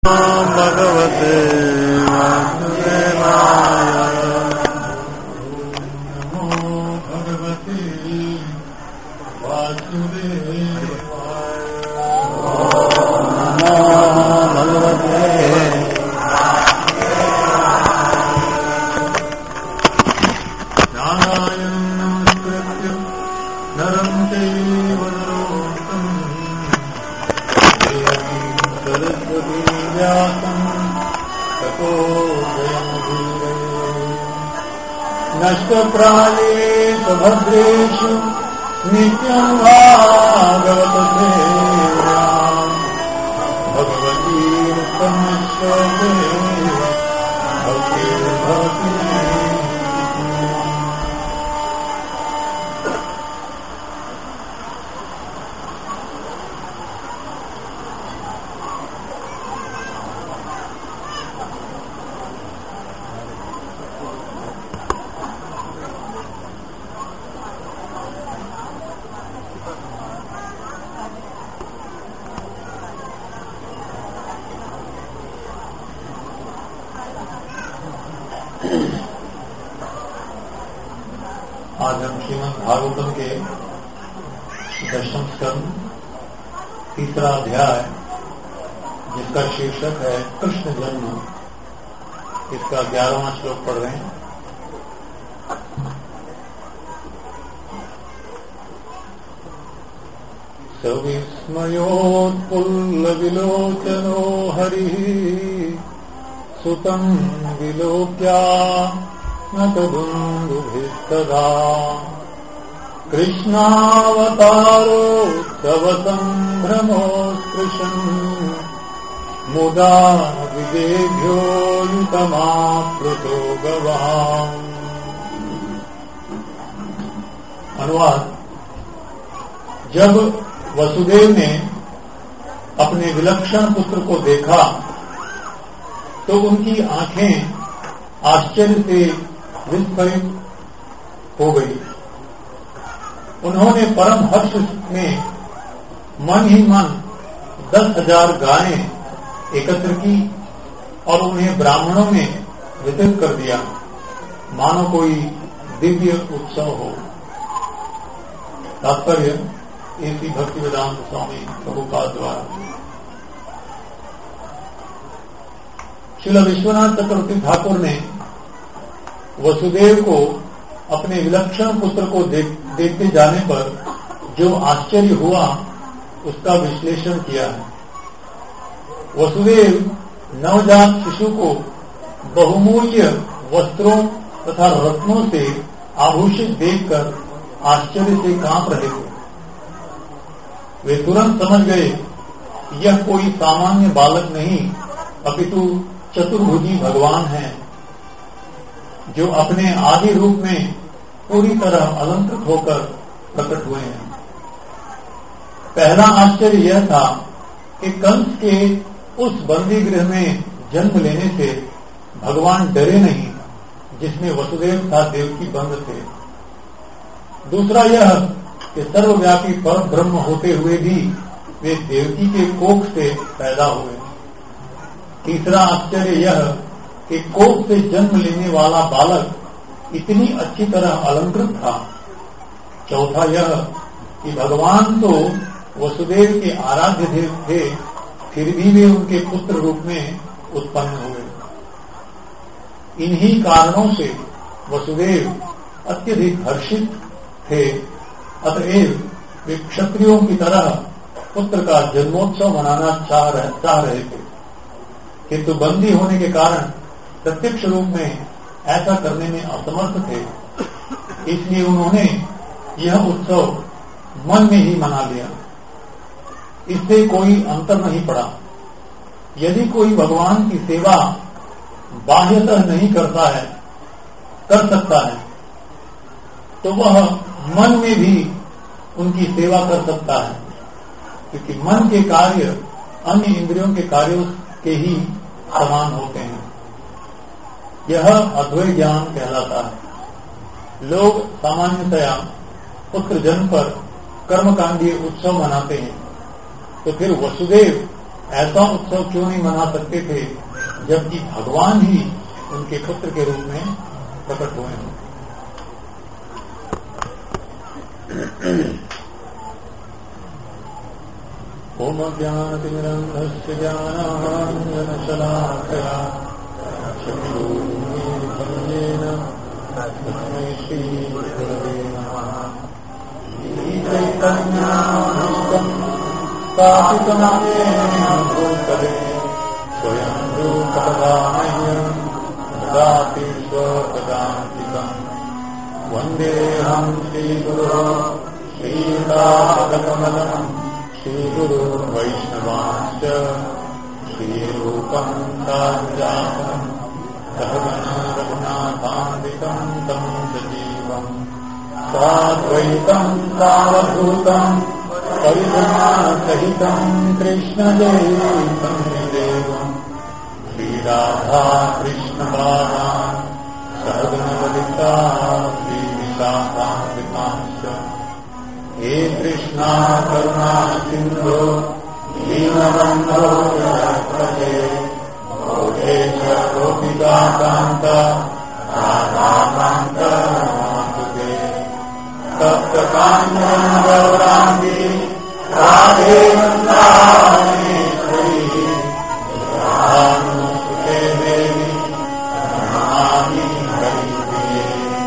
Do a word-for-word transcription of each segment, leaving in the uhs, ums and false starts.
भगवते वासुदेवाय। नमो भगवते वासुदेवाय। नमो भगवते नारायणं नमस्कृत्य नरं चैव नरोत्तमं सरस्वती व्यासं ततो जयमुदीरये। नष्टप्रायेषु भद्रेषु नित्यं भागवत सेव्याम् भगवतीरुत्तमश्लोके भक्तिर्भवति। आज हम श्रीमद् भागवतम के दशम स्कंद तीसरा अध्याय, जिसका शीर्षक है कृष्ण जन्म, इसका ग्यारहवां श्लोक पढ़ रहे हैं। सविस्मयोत्पुल्लविलोचनो हरिः सुतं विलोक्या न तदुन्दुभिस्तदा कृष्णावतारोत्सवसम्भ्रमोत्कृशन् मुदा विदेभ्यो युतमाप्लुतो गवाम्। अनुवाद। जब वसुदेव ने अपने विलक्षण पुत्र को देखा तो उनकी आंखें आश्चर्य से विस्फोरित हो गई। उन्होंने परम हर्ष में मन ही मन दस हजार गायें एकत्र की और उन्हें ब्राह्मणों में वितरित कर दिया, मानो कोई दिव्य उत्सव हो। तात्पर्य ऐसी भक्तिवेदांत स्वामी प्रभुपाद द्वारा। श्रील विश्वनाथ चक्रवर्ती ठाकुर ने वसुदेव को अपने विलक्षण पुत्र को देख, देखते जाने पर जो आश्चर्य हुआ उसका विश्लेषण किया है। वसुदेव नवजात शिशु को बहुमूल्य वस्त्रों तथा रत्नों से आभूषित देखकर आश्चर्य से कांप रहे थे। वे तुरंत समझ गए यह कोई सामान्य बालक नहीं अपितु चतुर्भुजी भगवान हैं, जो अपने आदि रूप में पूरी तरह अलंकृत होकर प्रकट हुए हैं। पहला आश्चर्य यह था कि कंस के उस बंदी गृह में जन्म लेने से भगवान डरे नहीं, जिसमें वसुदेव था देवकी बंद थे। दूसरा यह कि सर्वव्यापी पर ब्रह्म होते हुए भी वे देवकी के कोख से पैदा हुए। तीसरा आश्चर्य यह कि कोख से जन्म लेने वाला बालक इतनी अच्छी तरह अलंकृत था। चौथा यह कि भगवान तो वसुदेव के आराध्य देव थे, फिर भी वे उनके पुत्र रूप में उत्पन्न हुए। इन्हीं कारणों से वसुदेव अत्यधिक हर्षित थे। अतएव वे क्षत्रियों की तरह पुत्र का जन्मोत्सव मनाना चाह रहे, चाह रहे थे, किंतु बंदी होने के कारण प्रत्यक्ष रूप में ऐसा करने में असमर्थ थे। इसलिए उन्होंने यह उत्सव मन में ही मना लिया। इससे कोई अंतर नहीं पड़ा। यदि कोई भगवान की सेवा बाह्यतः नहीं करता है कर सकता है तो वह मन में भी उनकी सेवा कर सकता है, क्योंकि मन के कार्य अन्य इंद्रियों के कार्यों के ही समान होते हैं। यह अद्वैत ज्ञान कहलाता है। लोग सामान्यतया पुत्र जन्म पर कर्मकांडीय उत्सव मनाते हैं, तो फिर वसुदेव ऐसा उत्सव क्यों नहीं मना सकते थे जबकि भगवान ही उनके पुत्र के रूप में प्रकट हुए हैं। ओम ज्ञानतिमिरन्धस्य ज्ञानाञ्जनशलाकया चक्षुरुन्मीलितं तस्मै श्रीगुरवे नमः। श्रीचैतन्यामृतं स्थापितं येन भूतले स्वयं रूपकदा मह्यं ददाति स्वपदान्तिकम्। वन्देऽहं श्रीगुरो श्रीयुतापदकमलम् श्रीगुरो वैष्णवांश्च श्रीरूपं साग्रजातं सहगणा रघुनाथान्वितं तं सजीवम् साद्वैतं सावधूतं परिजनसहितं कृष्णदेवं देवम् श्रीराधा कृष्णबालान् सहगणललिता श्रीविशाखान्वितांश्च हे कृष्णा करुणा सिन्धो दीनबन्धो जगत्पते गोपेश गोपिकान्त राधाकान्त नमोऽस्तुते। तप्तकाञ्चन गौराङ्गी राधे वृन्दावनेश्वरी राधानुसुते देवी नमामि हरिप्रिये।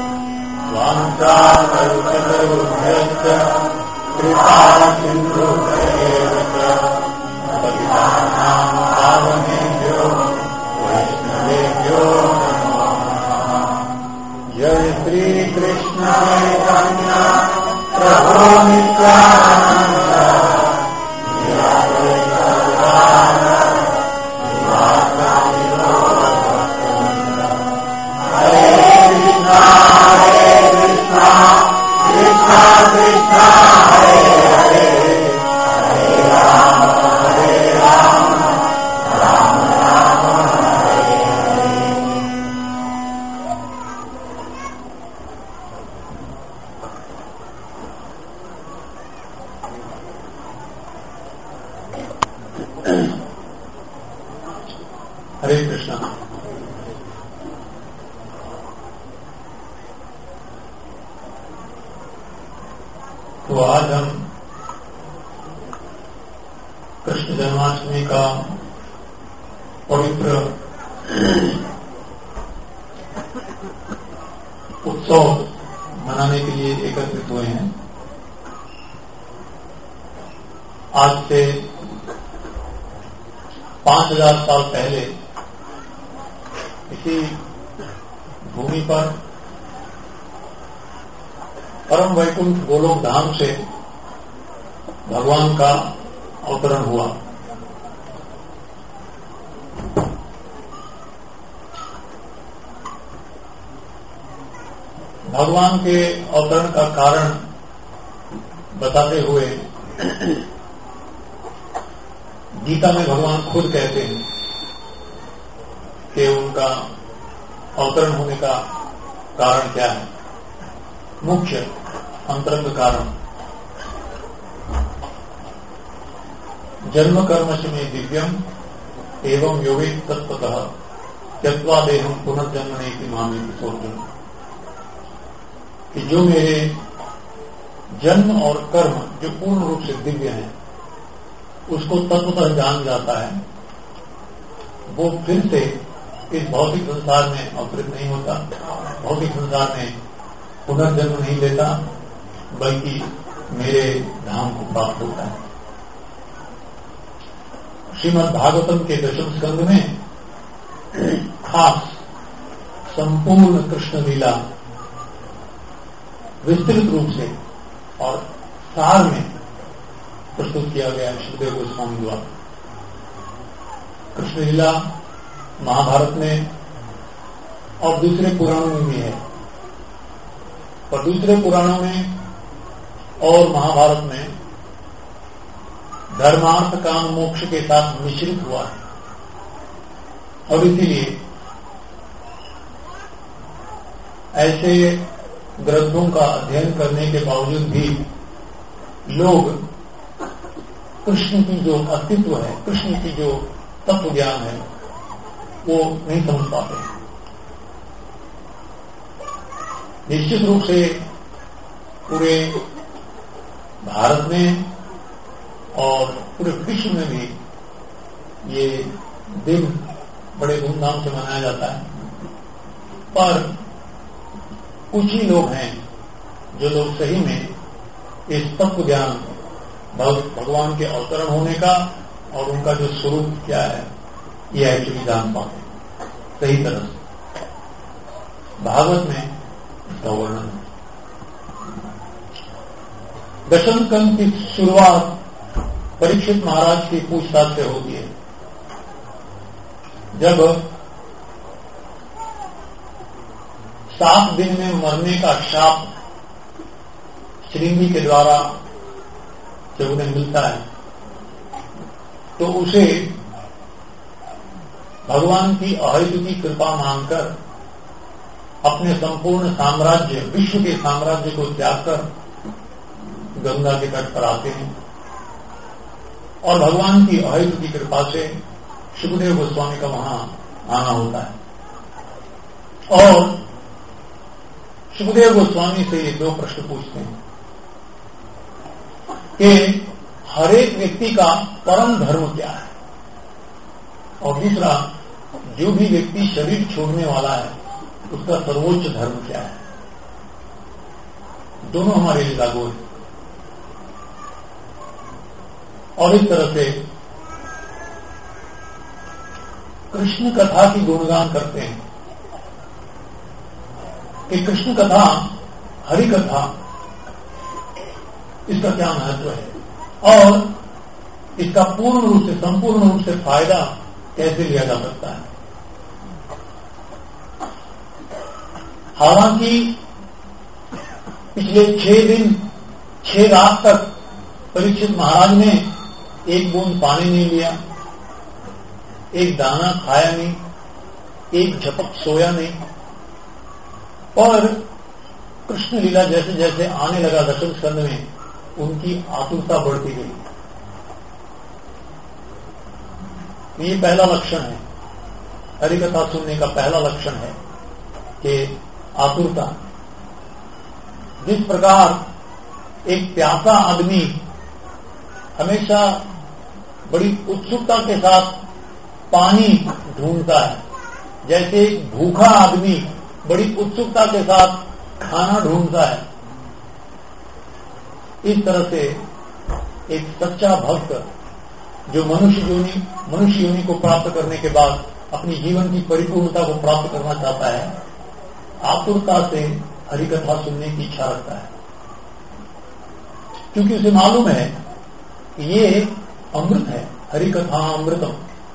वाञ्छाकल्पतरुभ्यश्च कृपा सिन्धुभ्येव च पतितानां पावनेभ्यो वैष्णवेभ्यो नमो नमः। जय श्री कृष्ण चैतन्य प्रभु नित्यानन्द श्री अद्वैत गदाधर श्रीवासादि गौरभक्तवृन्द। हरे कृष्णा हरे कृष्णा कृष्णा कृष्णा हरे हरे हरे राम हरे राम राम राम हरे हरे। हरे कृष्णा। तो आज हम कृष्ण जन्माष्टमी का पवित्र उत्सव मनाने के लिए एकत्रित हुए हैं। आज से पांच हजार साल पहले इसी भूमि पर परम वैकुंठ गोलोक धाम से भगवान का अवतरण हुआ। भगवान के अवतरण का कारण बताते हुए गीता में भगवान खुद कहते हैं कि उनका अवतरण होने का कारण क्या है। मुख्य अंतरंग कारण जन्म कर्मश में दिव्यम एवं योगे तत्वतः त्यक्त्वा देहम पुनर्जन्मने की मामी सोचन कि जो मेरे जन्म और कर्म जो पूर्ण रूप से दिव्य हैं उसको तत्वतः जान जाता है, वो फिर से इस भौतिक संसार में अवतरित नहीं होता, भौतिक संसार में पुनर्जन्म नहीं लेता, बल्कि मेरे धाम को प्राप्त होता है। श्रीमद् भागवतम के दशम स्कंद में खास संपूर्ण कृष्ण लीला विस्तृत रूप से और सार में प्रस्तुत किया गया है सुखदेव गोस्वामी द्वारा। कृष्ण लीला महाभारत में और दूसरे पुराणों में भी है, और दूसरे पुराणों में और महाभारत में धर्मार्थ काम मोक्ष के साथ मिश्रित हुआ है। और इसीलिए ऐसे ग्रंथों का अध्ययन करने के बावजूद भी लोग कृष्ण की जो अस्तित्व है, कृष्ण की जो तत्व ज्ञान है, वो नहीं समझ पाते हैं। निश्चित रूप से पूरे भारत में और पूरे विश्व में भी ये दिन बड़े धूमधाम से मनाया जाता है, पर कुछ ही लोग हैं जो लोग सही में इस तत्व ज्ञान भगवान के अवतरण होने का और उनका जो स्वरूप क्या है ये एक्चुअली जान पाते हैं सही तरह से। भागवत में इसका वर्णन है। दशम स्कंद की शुरुआत परीक्षित महाराज की पूछताछ से होती है। जब सात दिन में मरने का शाप श्रृंगी के द्वारा जब उन्हें मिलता है तो उसे भगवान की अहेतुकी कृपा मानकर अपने संपूर्ण साम्राज्य, विश्व के साम्राज्य को त्याग कर गंगा के तट पर आते हैं और भगवान की अहेतुकी कृपा से सुखदेव गोस्वामी का वहां आना होता है और सुखदेव गोस्वामी से ये दो प्रश्न पूछते हैं कि हर एक व्यक्ति का परम धर्म क्या है और दूसरा, जो भी व्यक्ति शरीर छोड़ने वाला है उसका सर्वोच्च धर्म क्या है। दोनों हमारे लिए लागू है और इस तरह से कृष्ण कथा की गुणगान करते हैं कि कृष्ण कथा, हरि कथा, इसका क्या महत्व है और इसका पूर्ण रूप से, संपूर्ण रूप से फायदा कैसे लिया जा सकता है। हालांकि पिछले छह दिन छह रात तक परीक्षित महाराज ने एक बूंद पानी नहीं लिया, एक दाना खाया नहीं, एक झपक सोया नहीं, और कृष्ण लीला जैसे जैसे आने लगा दशम स्कंद में उनकी आतुरता बढ़ती गई। ये पहला लक्षण है, हरिकथा सुनने का पहला लक्षण है कि आतुरता। जिस प्रकार एक प्यासा आदमी हमेशा बड़ी उत्सुकता के साथ पानी ढूंढता है, जैसे एक भूखा आदमी बड़ी उत्सुकता के साथ खाना ढूंढता है, इस तरह से एक सच्चा भक्त जो मनुष्य योनि मनुष्य योनि को प्राप्त करने के बाद अपनी जीवन की परिपूर्णता को प्राप्त करना चाहता है, आतुरता से हरिकथा सुनने की इच्छा रखता है, क्योंकि उसे मालूम है कि ये अमृत है। हरिकथा अमृतम,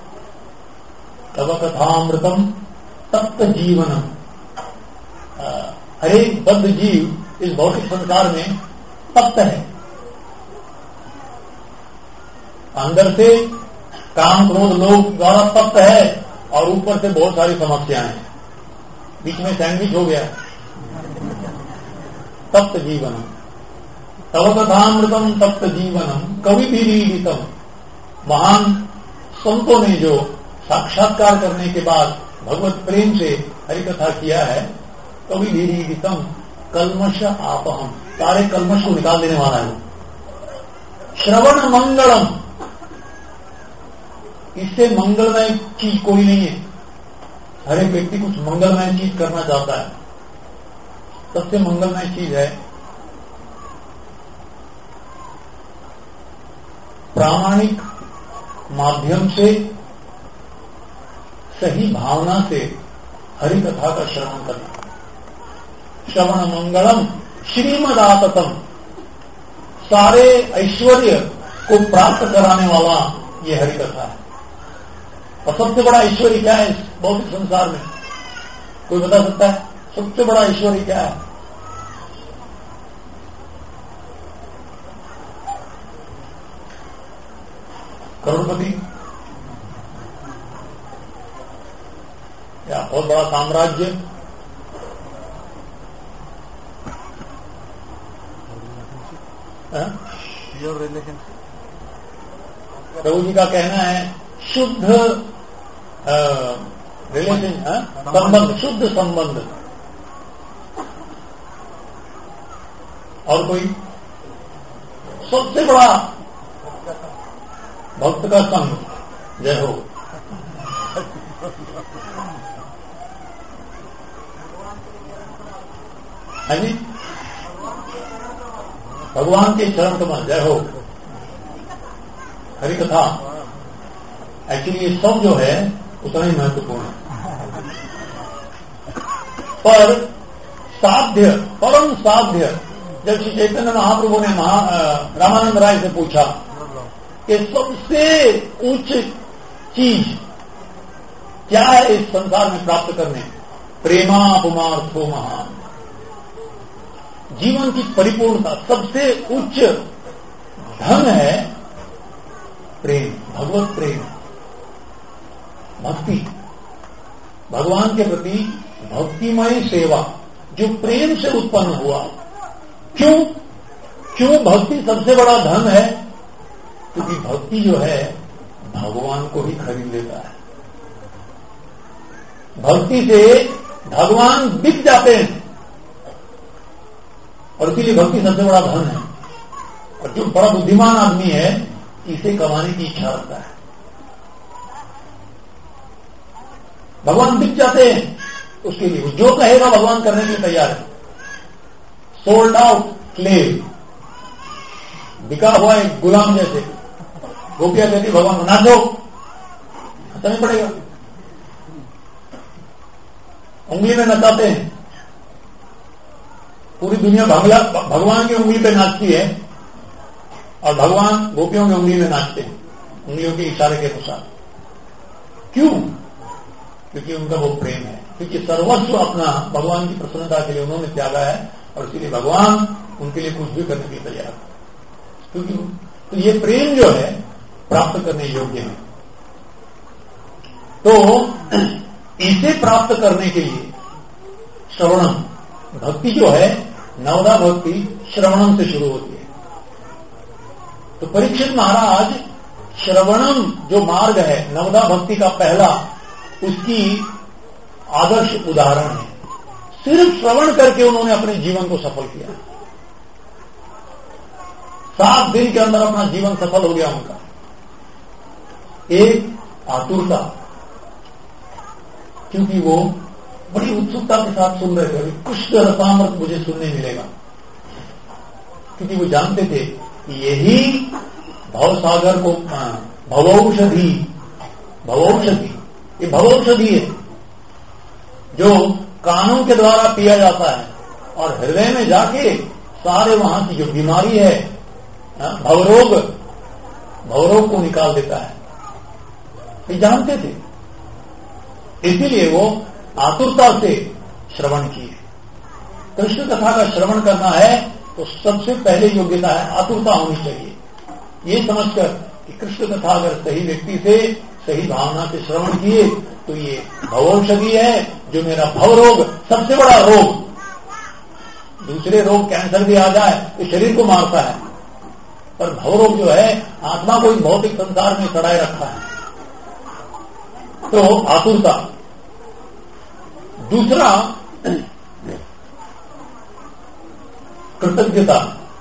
तव कथा अमृतम तप्त जीवनम। हर एक बद्ध जीव इस भौतिक संसार में तप्त है, अंदर से काम क्रोध लोभ द्वारा तप्त है और ऊपर से बहुत सारी समस्याएं हैं, बीच में सैंडविच हो गया। तप्त जीवनम तव कथामृतम तप्त जीवनम कवि भी रीडितम। महान संतों ने जो साक्षात्कार करने के बाद भगवत प्रेम से हरिकथा किया है, कवि भी रीडितम कल्मश आपहम, सारे कल्मश को निकाल देने वाला है। श्रवण मंगलम, इससे मंगलमय चीज कोई नहीं है। हर एक व्यक्ति कुछ मंगलमय चीज करना चाहता है। सबसे मंगलमय चीज है प्रामाणिक माध्यम से, सही भावना से हरि कथा का श्रवण करना। श्रवण मंगलम श्रीमदाततम, सारे ऐश्वर्य को प्राप्त कराने वाला ये हरि कथा है। और सबसे बड़ा ऐश्वर्य क्या है इस भौतिक संसार में? कोई बता सकता है सबसे बड़ा ऐश्वर्य क्या है? करोड़पति या बहुत बड़ा साम्राज्य? प्योर रिलेशन, प्रभु जी का कहना है शुद्ध रिलेशन, संबंध, शुद्ध संबंध। और कोई सबसे बड़ा भक्त का संग, जय हो। है जी, भगवान के चरण कमल, जय हो। हरि कथा एक्चुअली ये सब जो है उतना ही महत्वपूर्ण है, पर साध्य, परम साध्य। जब श्री चैतन्य महाप्रभु ने महा रामानंद राय से पूछा कि सबसे उच्च चीज क्या है इस संसार में प्राप्त करने, प्रेमापुमार्थो महान, जीवन की परिपूर्णता, सबसे उच्च धन है प्रेम, भगवत प्रेम, भक्ति, भगवान के प्रति भक्तिमय सेवा जो प्रेम से उत्पन्न हुआ। क्यों क्यों भक्ति सबसे बड़ा धन है? क्योंकि भक्ति जो है भगवान को ही खरीद लेता है। भक्ति से भगवान बिक जाते हैं, और इसीलिए भक्ति सबसे बड़ा धन है। और जो बड़ा बुद्धिमान आदमी है इसे कमाने की इच्छा रखता है। भगवान बिक जाते हैं उसके लिए, जो कहेगा भगवान करने के लिए तैयार है। सोल्ड आउट स्लेव, बिका हुआ एक गुलाम जैसे। गोपिया कहती भगवान को नाचो, हंसना नहीं पड़ेगा। उंगली में नचाते हैं, पूरी दुनिया भगवान की उंगली पे नाचती है और भगवान गोपियों की उंगली में नाचते हैं, उंगलियों के इशारे के अनुसार। क्यों? क्योंकि उनका वो प्रेम है, क्योंकि सर्वस्व अपना भगवान की प्रसन्नता के लिए उन्होंने त्यागा है, और इसीलिए भगवान उनके लिए कुछ भी करने के लिए तैयार है। क्योंकि तो ये प्रेम जो है प्राप्त करने योग्य है। तो इसे प्राप्त करने के लिए श्रवणम, भक्ति जो है नवदा भक्ति श्रवणम से शुरू होती है। तो परीक्षित महाराज श्रवणम जो मार्ग है नवदा भक्ति का पहला, उसकी आदर्श उदाहरण है। सिर्फ श्रवण करके उन्होंने अपने जीवन को सफल किया। सात दिन के अंदर अपना जीवन सफल हो गया उनका। एक आतुरता, क्योंकि वो बड़ी उत्सुकता के साथ सुन रहे थे, कृष्ण रसामृत मुझे सुनने मिलेगा, क्योंकि वो जानते थे कि यही भवसागर को भवौषधि, भवौषधि ये भवौषधि है जो कानों के द्वारा पिया जाता है और हृदय में जाके सारे वहां की जो बीमारी है, भवरोग, भवरोग को निकाल देता है। ये जानते थे, इसीलिए वो आतुरता से श्रवण किए। कृष्ण कथा का श्रवण करना है तो सबसे पहले योग्यता है आतुरता होनी चाहिए। ये समझकर कि कृष्ण कथा अगर सही व्यक्ति से सही भावना से श्रवण किए तो ये भवौषधि है जो मेरा भवरोग, सबसे बड़ा रोग, दूसरे रोग कैंसर भी आ जाए तो शरीर को मारता है, पर भवरोग जो है आत्मा को ही भौतिक संसार में सड़ाए रखा है। तो आतुरता। दूसरा कृतज्ञता।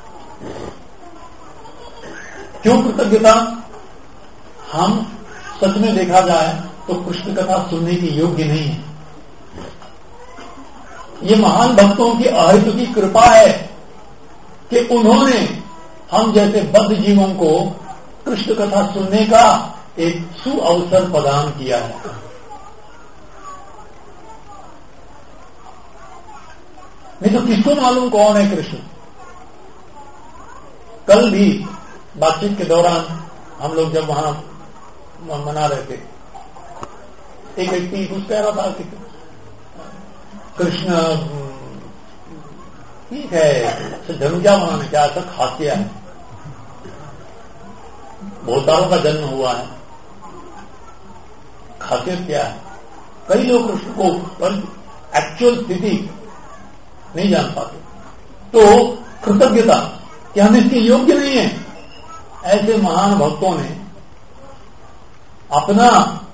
क्यों कृतज्ञता? हम सच में देखा जाए तो कृष्ण कथा सुनने की योग्य नहीं है। ये महान भक्तों की अहित की कृपा है कि उन्होंने हम जैसे बद्ध जीवों को कृष्ण कथा सुनने का एक सुअवसर प्रदान किया है। नहीं तो किसको मालूम कौन है कृष्ण? कल भी बातचीत के दौरान हम लोग जब वहां मना रहे थे, एक व्यक्ति कुछ कह रहा था कि कृष्ण ठीक है, जन्म क्या मनाने, क्या ऐसा खासियत है, बहुत सारों का जन्म हुआ है, खासियत क्या है? कई लोग कृष्ण को पर एक्चुअल स्थिति नहीं जान पाते। तो कृतज्ञता कि हम इसके योग्य नहीं है, ऐसे महान भक्तों ने अपना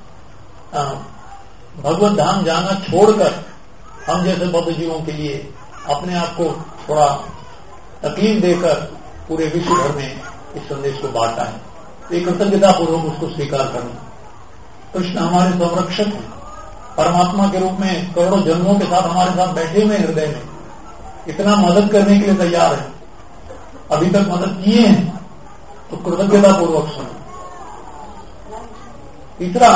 भगवत धाम जाना छोड़कर हम जैसे बौद्ध जीवों के लिए अपने आप को थोड़ा तकलीफ देकर पूरे विश्व भर में इस संदेश को बांटा है। एक कृतज्ञता पूर्वक उसको स्वीकार करना। कृष्ण हमारे संरक्षक हैं, परमात्मा के रूप में करोड़ों जन्मों के साथ हमारे साथ बैठे हुए हृदय में, इतना मदद करने के लिए तैयार है, अभी तक मदद किए हैं, तो कृतज्ञता पूर्वक सुनो। तीसरा,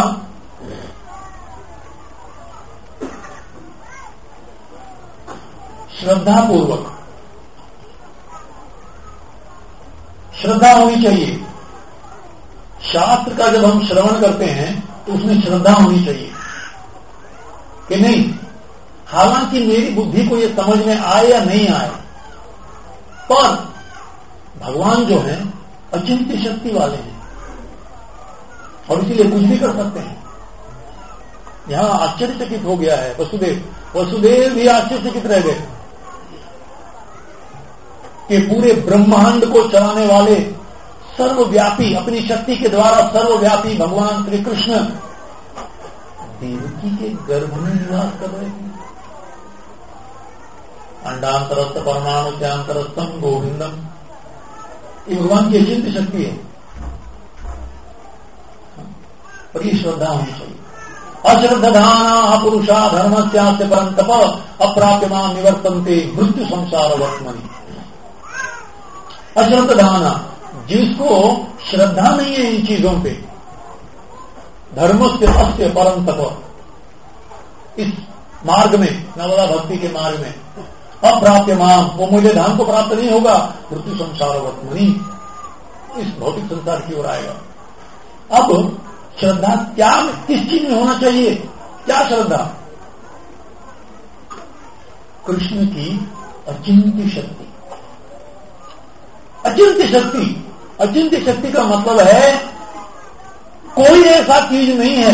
श्रद्धा पूर्वक, श्रद्धा होनी चाहिए। शास्त्र का जब हम श्रवण करते हैं तो उसमें श्रद्धा होनी चाहिए कि नहीं, हालांकि मेरी बुद्धि को यह समझ में आए या नहीं आए, पर भगवान जो है अचिंत्य शक्ति वाले हैं और इसीलिए कुछ भी कर सकते हैं। यहां आश्चर्यचकित हो गया है वसुदेव, वसुदेव भी आश्चर्यचकित रह गए कि पूरे ब्रह्मांड को चलाने वाले सर्वव्यापी, अपनी शक्ति के द्वारा सर्वव्यापी भगवान श्री कृष्ण देवकी के गर्भ में निवास कर रहे थे। अंडांतरस्थ परमाणु चांतरस्थम गोविंदम, ये भगवान की अचिंत्य शक्ति है और ये श्रद्धा होनी चाहिए। अश्रद्धाना पुरुषा धर्मस्यास्य परंतप अप्राप्यमान निवर्तन्ते मृत्यु संसार वर्तमनि। अश्रद्धाना, जिसको श्रद्धा नहीं है इन चीजों पे, धर्मस्य अस्य परंतप, इस मार्ग में, नवला भक्ति के मार्ग में, अप्राप्यमान, वो मुझे धाम को प्राप्त नहीं होगा, मृत्यु संसार वर्तमनि, इस भौतिक संसार की ओर आएगा। अब श्रद्धा क्या, किस चीज में होना चाहिए? क्या श्रद्धा? कृष्ण की अचिंत्य शक्ति। अचिंत्य शक्ति, अचिंत्य शक्ति का मतलब है कोई ऐसा चीज नहीं है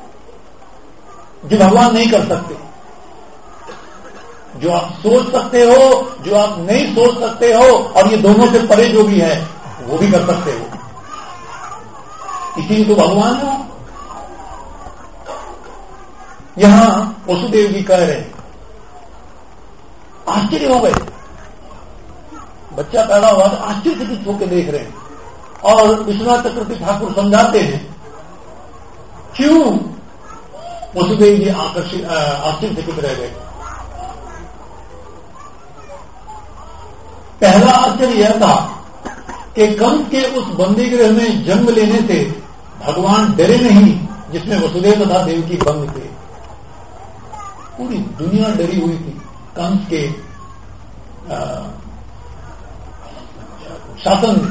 जो भगवान नहीं कर सकते। जो आप सोच सकते हो, जो आप नहीं सोच सकते हो, और ये दोनों से परे जो भी है वो भी कर सकते हो, इसीलिए तो भगवान हो। यहां वसुदेव जी कह रहे हैं, आश्चर्य हो गए, बच्चा पैदा हुआ तो आश्चर्यचकित होकर देख रहे हैं। और विश्वनाथ चक्रवर्ती ठाकुर समझाते हैं क्यों वसुदेव जी आकर्षित आश्चर्यचकित रह गए। पहला आश्चर्य यह था कि कंस के उस बंदी गृह में जन्म लेने से भगवान डरे नहीं, जिसमें वसुदेव तथा देवकी बंद थे। पूरी दुनिया डरी हुई थी कंस के आ, शासन में,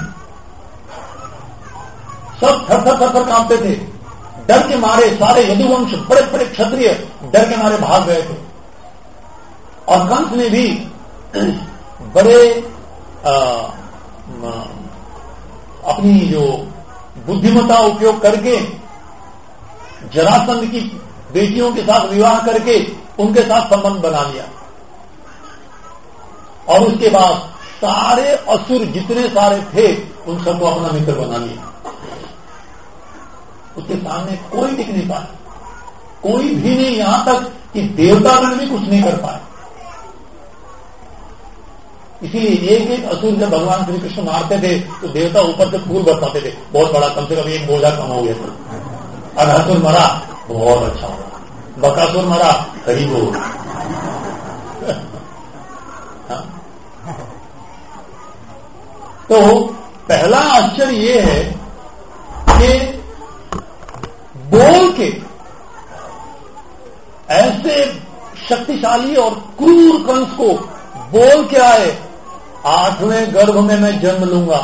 सब थर थर थर थर कांपते थे, डर के मारे। सारे यदुवंश, बड़े बड़े क्षत्रिय डर के मारे भाग गए थे। और कंस ने भी बड़े आ, अपनी जो बुद्धिमत्ता उपयोग करके जरासंध की बेटियों के साथ विवाह करके उनके साथ संबंध बना लिया। और उसके बाद सारे असुर जितने सारे थे उन सबको अपना मित्र बना लिया। उसके सामने कोई टिक नहीं पाया, कोई भी नहीं, यहां तक कि देवतागण भी कुछ नहीं कर पाए। इसीलिए एक एक असुर जब भगवान श्री कृष्ण मारते थे तो देवता ऊपर से फूल बरसाते थे, बहुत बड़ा, कम से कम एक बोझा कम हो गया था। अघासुर मरा, बहुत अच्छा होगा। बकासुर मरा, करीब हो। तो पहला आश्चर्य ये है कि बोल के ऐसे शक्तिशाली और क्रूर कंस को बोल के आए, आठवें गर्भ में मैं जन्म लूंगा।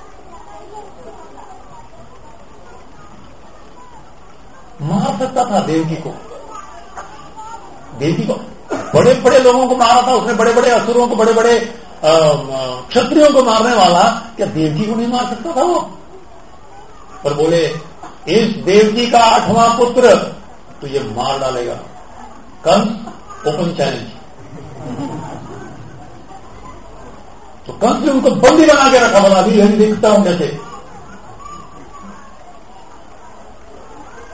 मार सकता था देवकी को, देवकी को बड़े बड़े लोगों को मारा था उसने, बड़े बड़े असुरों को, बड़े बड़े क्षत्रियों को मारने वाला, क्या देवकी को नहीं मार सकता था वो? पर बोले इस देवकी का आठवां पुत्र तो ये मार डालेगा। Kansa open challenge. तो कंस ने उनको बंदी बना के रखा, बोला अभी अभी देखता हूं कैसे।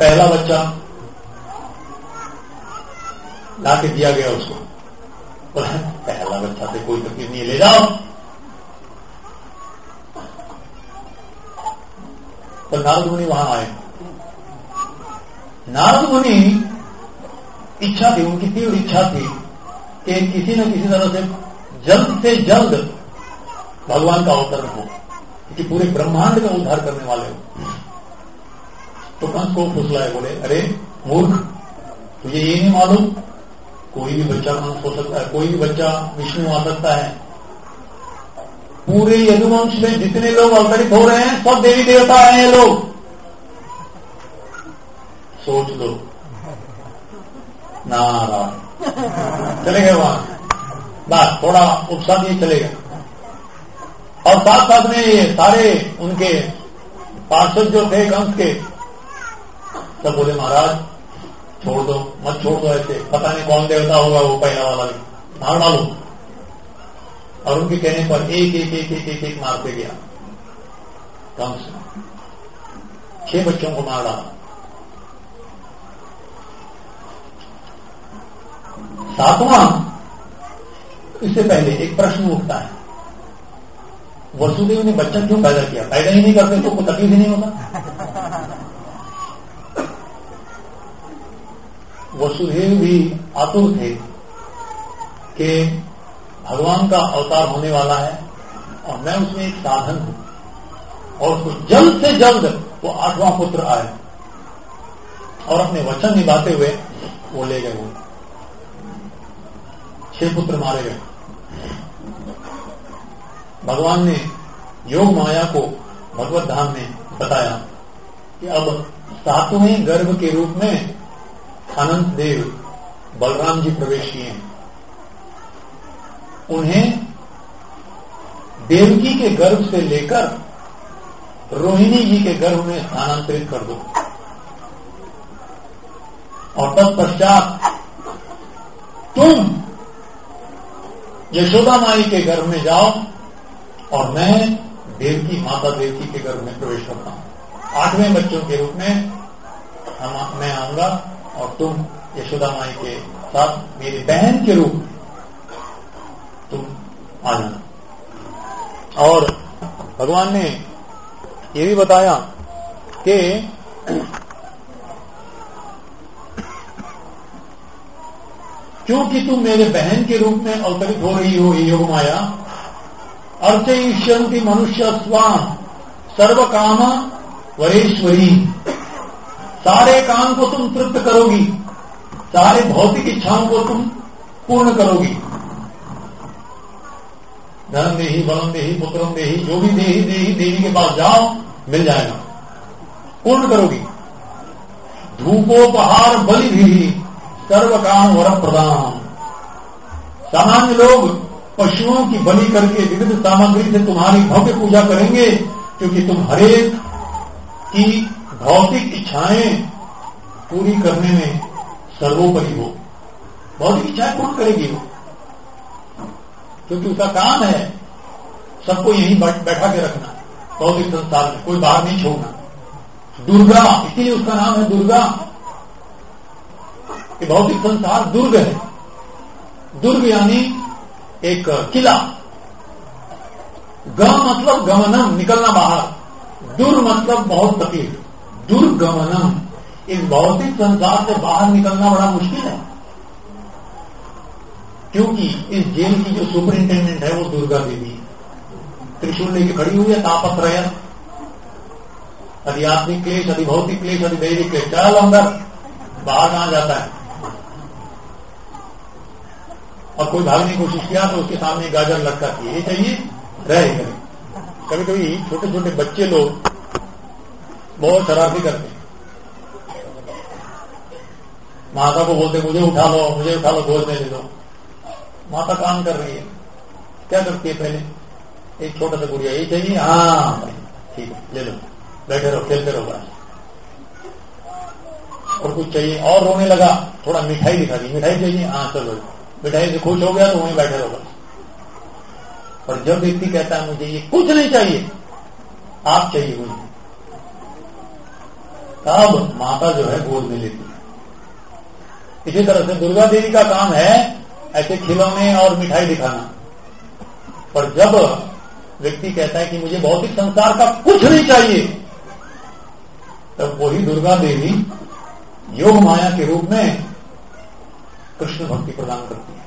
पहला बच्चा लाके दिया गया उसको, बोला पहला बच्चा से कोई तकलीफ नहीं, ले जाओ। तो नारद मुनि वहां आए। नारद मुनि इच्छा थी, उनकी तीव्र इच्छा थी कि किसी न किसी तरह से जल्द से जल्द भगवान का अवतरण हो, कि पूरे ब्रह्मांड का उद्धार करने वाले हो। तो कंस को फुसलाए, बोले अरे मूर्ख, तुझे ये नहीं मालूम कोई भी बच्चा कंस हो सकता है, कोई भी बच्चा विष्णु आ सकता है। पूरे यदुवंश में जितने लोग अवतरित हो रहे हैं सब देवी देवता हैं ये लोग, सोच लो। नारायण चले गए वहां, बस थोड़ा उत्साह दिए चले गए। और साथ साथ में ये सारे उनके पार्षद जो थे कंस के, सब बोले महाराज छोड़ दो, मत छोड़ दो, ऐसे पता नहीं कौन देवता होगा वो पहला वाला भी, मार डालो। और उनके कहने पर एक एक एक एक एक, एक मारते गया कंस, छह बच्चों को मार डाला। सातवां, इससे पहले एक प्रश्न उठता है, वसुदेव ने बच्चा क्यों पैदा किया? पैदा ही नहीं करते तो कोई तकलीफ ही नहीं होता। वसुदेव भी आतुर थे कि भगवान का अवतार होने वाला है और मैं उसमें एक साधन हूं, और उसको जल्द से जल्द वो आठवां पुत्र आए और अपने वचन निभाते हुए वो ले गए। वो छह पुत्र मारे गए। भगवान ने योग माया को भगवत धाम में बताया कि अब सातवें गर्भ के रूप में अनंत देव बलराम जी प्रवेश किए हैं। उन्हें देवकी के गर्भ से लेकर रोहिणी जी के गर्भ में स्थानांतरित कर दो, और तत्पश्चात तुम यशोदा माई के गर्भ में जाओ और मैं देवकी माता देवकी के गर्भ में प्रवेश करता हूं। आठवें बच्चों के रूप में हम मैं आऊंगा और तुम यशोदा माई के साथ मेरी बहन के रूप में तुम आ जाना। और भगवान ने ये भी बताया कि क्योंकि तुम मेरे बहन के रूप में अवतरित हो रही हो योग माया, अर्चयिष्यन्ति मनुष्य स्वाम सर्व काम वरेश्वरी, सारे काम को तुम तृप्त करोगी, सारे भौतिक इच्छाओं को तुम पूर्ण करोगी। धन देही, बलम देही, पुत्रम देही, जो भी देही देही देवी के पास जाओ मिल जाएगा, पूर्ण करोगी। धूपोपहार बलि भी सर्व काम वर प्रदान, सामान्य लोग पशुओं की बलि करके विविध सामग्री से तुम्हारी भव्य पूजा करेंगे, क्योंकि तुम हरेक की भौतिक इच्छाएं पूरी करने में सर्वोपरि हो। भौतिक इच्छाएं पूर्ण करेगी वो, क्योंकि उसका काम है सबको यहीं बैठा के रखना, भौतिक संसार में कोई बाहर नहीं छोड़ना। दुर्गा, इसीलिए उसका नाम है दुर्गा, कि भौतिक संसार दुर्ग है। दुर्ग यानी एक किला। ग मतलब गमनम, निकलना बाहर। दुर मतलब बहुत तकलीफ। दुर्गमनम, इस भौतिक संसार से बाहर निकलना बड़ा मुश्किल है, क्योंकि इस जेल की जो सुपरिंटेंडेंट है वो दुर्गा देवी है। त्रिशूल लेके खड़ी हुई है, तापत्रय, आध्यात्मिक क्लेश, अधि भौतिक क्लेश, अधि दैविक क्लेश, चल अंदर, बाहर कहां जाता है। और कोई भागने की कोशिश किया तो उसके सामने गाजर लटकाती है, ये चाहिए रहे कभी कभी कभी छोटे छोटे बच्चे लोग बहुत शरारती करते हैं, माता को बोलते मुझे उठा लो, मुझे उठा लो, गोद में ले लो। माता काम कर रही है, क्या करती है, पहले एक छोटा सा गुड़िया, ये चाहिए, हाँ ठीक है ले लो, बैठे रहो, खेलते रहो बस। और कुछ चाहिए, और रोने लगा, थोड़ा मिठाई दिखा दी, मिठाई चाहिए, हाँ चलो, मिठाई से खुश हो गया तो वहीं बैठे रहो बस। और जब व्यक्ति कहता है मुझे ये कुछ नहीं चाहिए, आप चाहिए मुझे, तब माता जो है गोद में लेती है। इसी तरह से दुर्गा देवी का काम है ऐसे खिलौने और मिठाई दिखाना, पर जब व्यक्ति कहता है कि मुझे भौतिक संसार का कुछ नहीं चाहिए, तब वही दुर्गा देवी योग माया के रूप में कृष्ण भक्ति प्रदान करती है।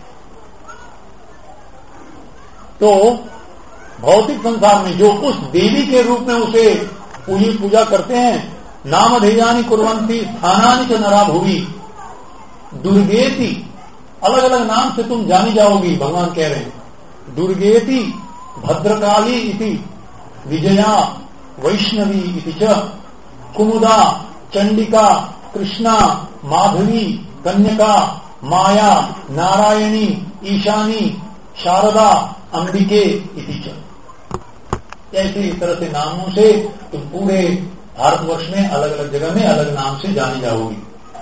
तो भौतिक संसार में जो उस देवी के रूप में उसे पूजी पूजा करते हैं, नाम धेयानी कुर्वंती स्थानानि च नरा भुवि दुर्गेति, अलग अलग नाम से तुम जानी जाओगी। भगवान कह रहे हैं दुर्गेति भद्रकाली इति विजया वैष्णवी इति च कुमुदा चंडिका कृष्णा माधवी कन्यका माया नारायणी ईशानी शारदा अंबिके इति च। ऐसी तरह से नामों से तुम पूरे भारतवर्ष में अलग अलग जगह में अलग नाम से जानी जाओगी।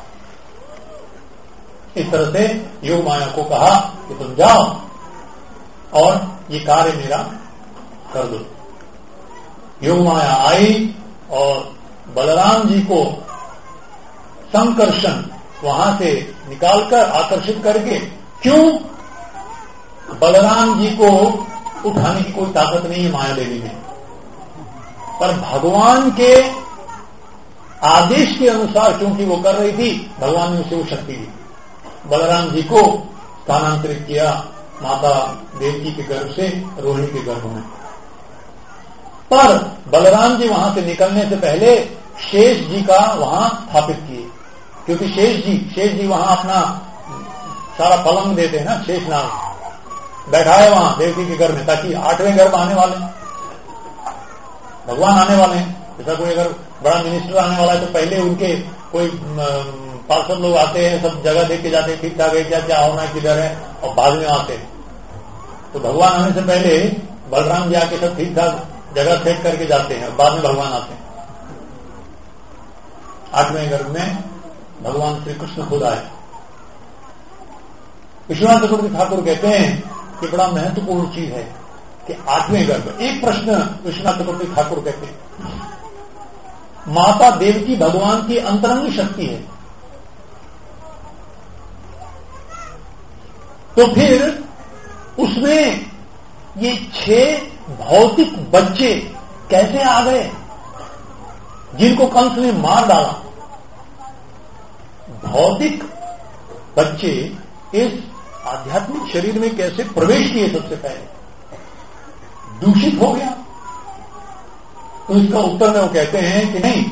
इस तरह से योग माया को कहा कि तुम जाओ और ये कार्य मेरा कर दो। योग माया आई और बलराम जी को संकर्षण वहां से निकालकर आकर्षित करके, क्यों बलराम जी को उठाने की कोई ताकत नहीं है माया देवी में, पर भगवान के आदेश के अनुसार क्योंकि वो कर रही थी, भगवान ने उसे वो शक्ति दी। बलराम जी को स्थानांतरित किया माता देवकी के गर्भ से रोहिणी के गर्भ में। पर बलराम जी वहां से निकलने से पहले शेष जी का वहां स्थापित किए, क्योंकि शेष जी शेष जी वहां अपना सारा पलंग देते हैं ना, शेष नाग बैठाए वहां देवकी के गर्भ में, ताकि आठवें गर्भ आने वाले भगवान आने वाले हैं। जैसा कोई अगर बड़ा मिनिस्टर आने वाला है तो पहले उनके कोई पार्षद लोग आते हैं, सब जगह देख के जाते हैं ठीक ठाक है क्या क्या होना है किधर है, और बाद में आते हैं। तो भगवान आने से पहले बलराम जी आके सब ठीक ठाक जगह सेट करके जाते हैं, बाद में भगवान आते हैं। आठवें गर्भ में भगवान श्री कृष्ण खुद आए। विश्वनाथ चक्रवर्ती ठाकुर कहते हैं कि बड़ा महत्वपूर्ण चीज है कि आठवें गर्भ। एक प्रश्न विश्वनाथ चक्रवर्ती ठाकुर कहते हैं, माता देवकी भगवान की अंतरंग शक्ति है, तो फिर उसमें ये छह भौतिक बच्चे कैसे आ गए जिनको कंस ने मार डाला? भौतिक बच्चे इस आध्यात्मिक शरीर में कैसे प्रवेश किए? सबसे पहले दूषित हो गया। तो इसका उत्तर में वो कहते हैं कि नहीं,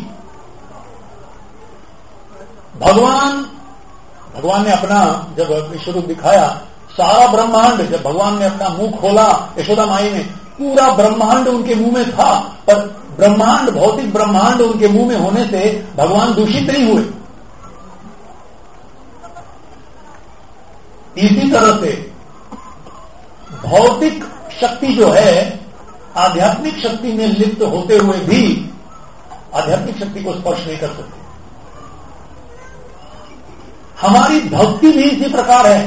भगवान भगवान ने अपना जब विश्व रूप दिखाया, सारा ब्रह्मांड, जब भगवान ने अपना मुंह खोला यशोदा माई ने, पूरा ब्रह्मांड उनके मुंह में था, पर ब्रह्मांड भौतिक ब्रह्मांड उनके मुंह में होने से भगवान दूषित नहीं हुए। इसी तरह से भौतिक शक्ति जो है आध्यात्मिक शक्ति में लिप्त होते हुए भी आध्यात्मिक शक्ति को स्पर्श नहीं कर सकते। हमारी भक्ति भी इसी प्रकार है।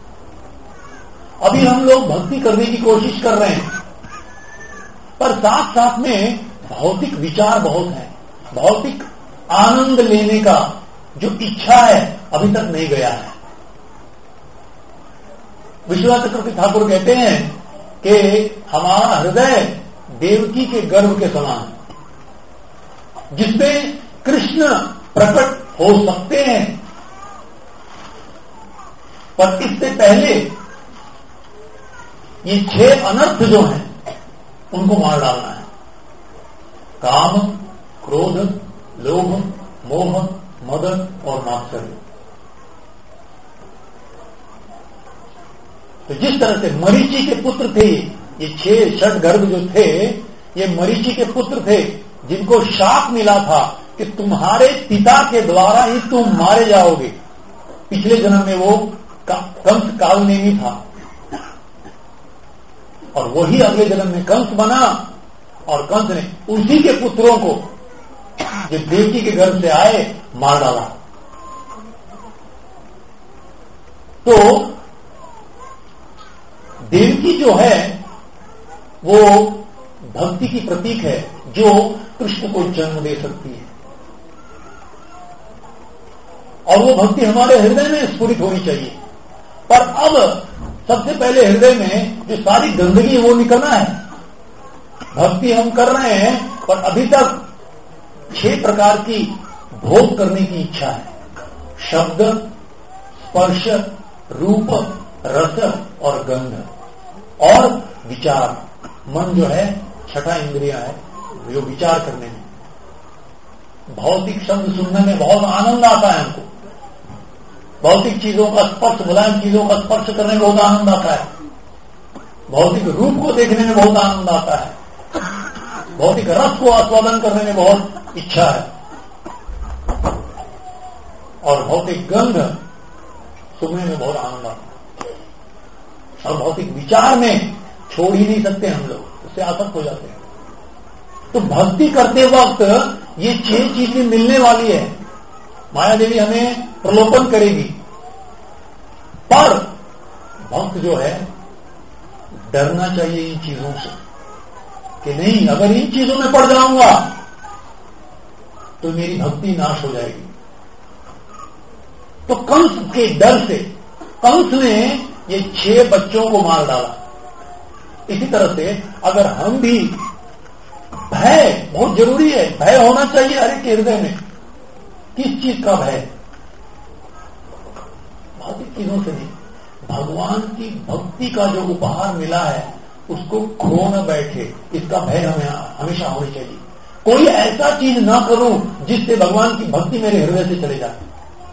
अभी हम लोग भक्ति करने की कोशिश कर रहे हैं, पर साथ साथ में भौतिक विचार बहुत है, भौतिक आनंद लेने का जो इच्छा है अभी तक नहीं गया है। विश्वनाथ चक्रवर्ती ठाकुर कहते हैं कि हमारा हृदय देवकी के गर्भ के समान है, जिसमें कृष्ण प्रकट हो सकते हैं, पर इससे पहले ये छह अनर्थ जो हैं उनको मार डालना है। काम, क्रोध, लोभ, मोह, मद और मात्सर्य। तो जिस तरह से मरीचि के पुत्र थे, ये छह षट गर्भ जो थे, ये मरीचि के पुत्र थे, जिनको शाप मिला था कि तुम्हारे पिता के द्वारा ही तुम मारे जाओगे। पिछले जन्म में वो कंस कालनेमी था, और वही अगले जन्म में कंस बना, और कंस ने उसी के पुत्रों को जो देवकी के गर्भ से आए मार डाला। तो देवकी जो है वो भक्ति की प्रतीक है, जो कृष्ण को जन्म दे सकती है। और वो भक्ति हमारे हृदय में स्फुरित होनी चाहिए। पर अब सबसे पहले हृदय में जो सारी गंदगी है वो निकलना है। भक्ति हम कर रहे हैं पर अभी तक छह प्रकार की भोग करने की इच्छा है। शब्द, स्पर्श, रूप, रस और गंध और विचार। मन जो है छठा इंद्रिया है जो विचार करने में। भौतिक शब्द सुनने में बहुत आनंद आता है हमको। भौतिक चीजों का स्पर्श, मुलायम चीजों का स्पर्श करने में बहुत आनंद आता है। भौतिक रूप को देखने में बहुत आनंद आता है। भौतिक रस को आस्वादन करने में बहुत इच्छा है। और भौतिक गंध सुनने में बहुत आनंद आता है। और भौतिक विचार में छोड़ ही नहीं सकते हम लोग, उससे आसक्त हो जाते हैं। तो भक्ति करते वक्त ये छह चीजें मिलने वाली है। माया देवी हमें प्रलोभन करेगी, पर भक्त जो है डरना चाहिए इन चीजों से कि नहीं, अगर इन चीजों में पड़ जाऊंगा तो मेरी भक्ति नाश हो जाएगी। तो कंस के डर से कंस ने ये छह बच्चों को मार डाला। इसी तरह से अगर हम भी, भय बहुत जरूरी है, भय होना चाहिए हर एक हृदय में। किस चीज का भय? भौतिक चीजों से नहीं, भगवान की भक्ति का जो उपहार मिला है उसको खो न बैठे, इसका भय हमें हमेशा होनी चाहिए। कोई ऐसा चीज ना करूं जिससे भगवान की भक्ति मेरे हृदय से चले जाए।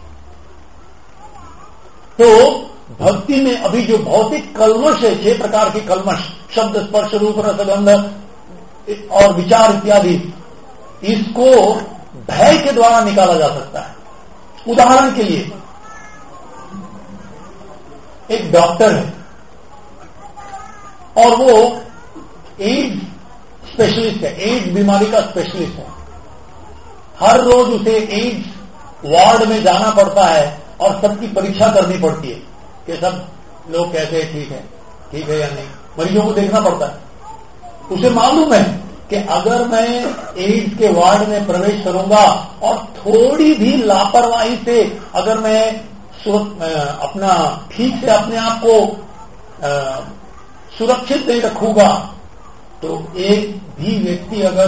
तो भक्ति में अभी जो भौतिक कल्मश है, छह प्रकार के कल्मश, शब्द, स्पर्श, रूप, रस, गंध और विचार इत्यादि, इसको भय के द्वारा निकाला जा सकता है। उदाहरण के लिए एक डॉक्टर है और वो एड्स स्पेशलिस्ट है, एड्स बीमारी का स्पेशलिस्ट है। हर रोज उसे एड्स वार्ड में जाना पड़ता है और सबकी परीक्षा करनी पड़ती है कि सब लोग कैसे ठीक है, ठीक है या नहीं। मरीजों को देखना पड़ता है। उसे मालूम है कि अगर मैं एड्स के वार्ड में प्रवेश करूंगा और थोड़ी भी लापरवाही से अगर मैं अपना ठीक से अपने आप को सुरक्षित नहीं रखूंगा तो एक भी व्यक्ति अगर